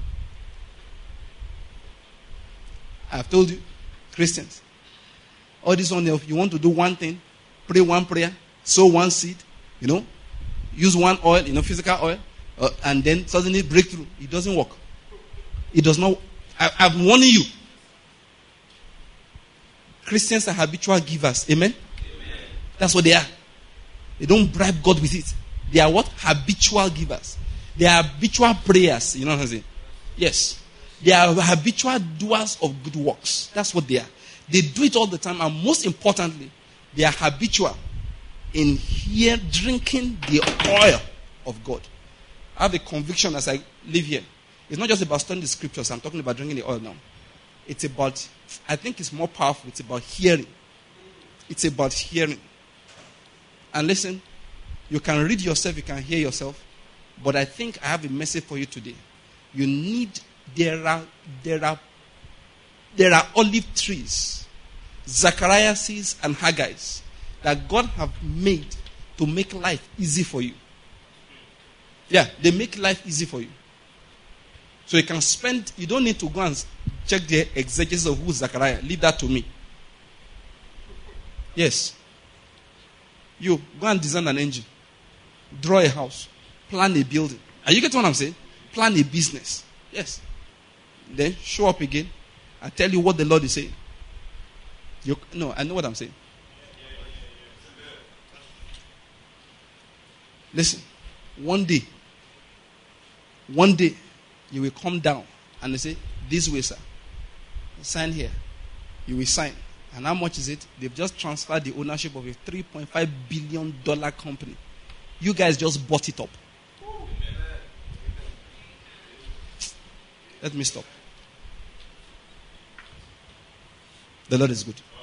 I've told you, Christians, all this one, you want to do one thing, pray one prayer, sow one seed, you know, use one oil, you know, physical oil, uh, and then suddenly breakthrough. It doesn't work. It does not. I, I'm warning you. Christians are habitual givers. Amen? Amen? That's what they are. They don't bribe God with it. They are what? Habitual givers. They are habitual prayers. You know what I'm saying? Yes. They are habitual doers of good works. That's what they are. They do it all the time. And most importantly, they are habitual in here drinking the oil of God. I have a conviction as I live here. It's not just about studying the scriptures. I'm talking about drinking the oil now. It's about, I think it's more powerful. It's about hearing. It's about hearing. And listen, you can read yourself, you can hear yourself. But I think I have a message for you today. You need, there are, there are, there are olive trees, Zacharias and Haggai's, that God have made to make life easy for you. Yeah, they make life easy for you. So you can spend, you don't need to go and check the exegesis of who's Zachariah. Leave that to me. Yes. You go and design an engine, draw a house, plan a building. Are you getting what I'm saying? Plan a business. Yes. Then show up again. I tell you what the Lord is saying. You, no, I know what I'm saying. Listen, one day, one day, you will come down and they say, this way, sir. Sign here. You will sign. And how much is it? They've just transferred the ownership of a three point five billion dollars company. You guys just bought it up. Let me stop. The Lord is good.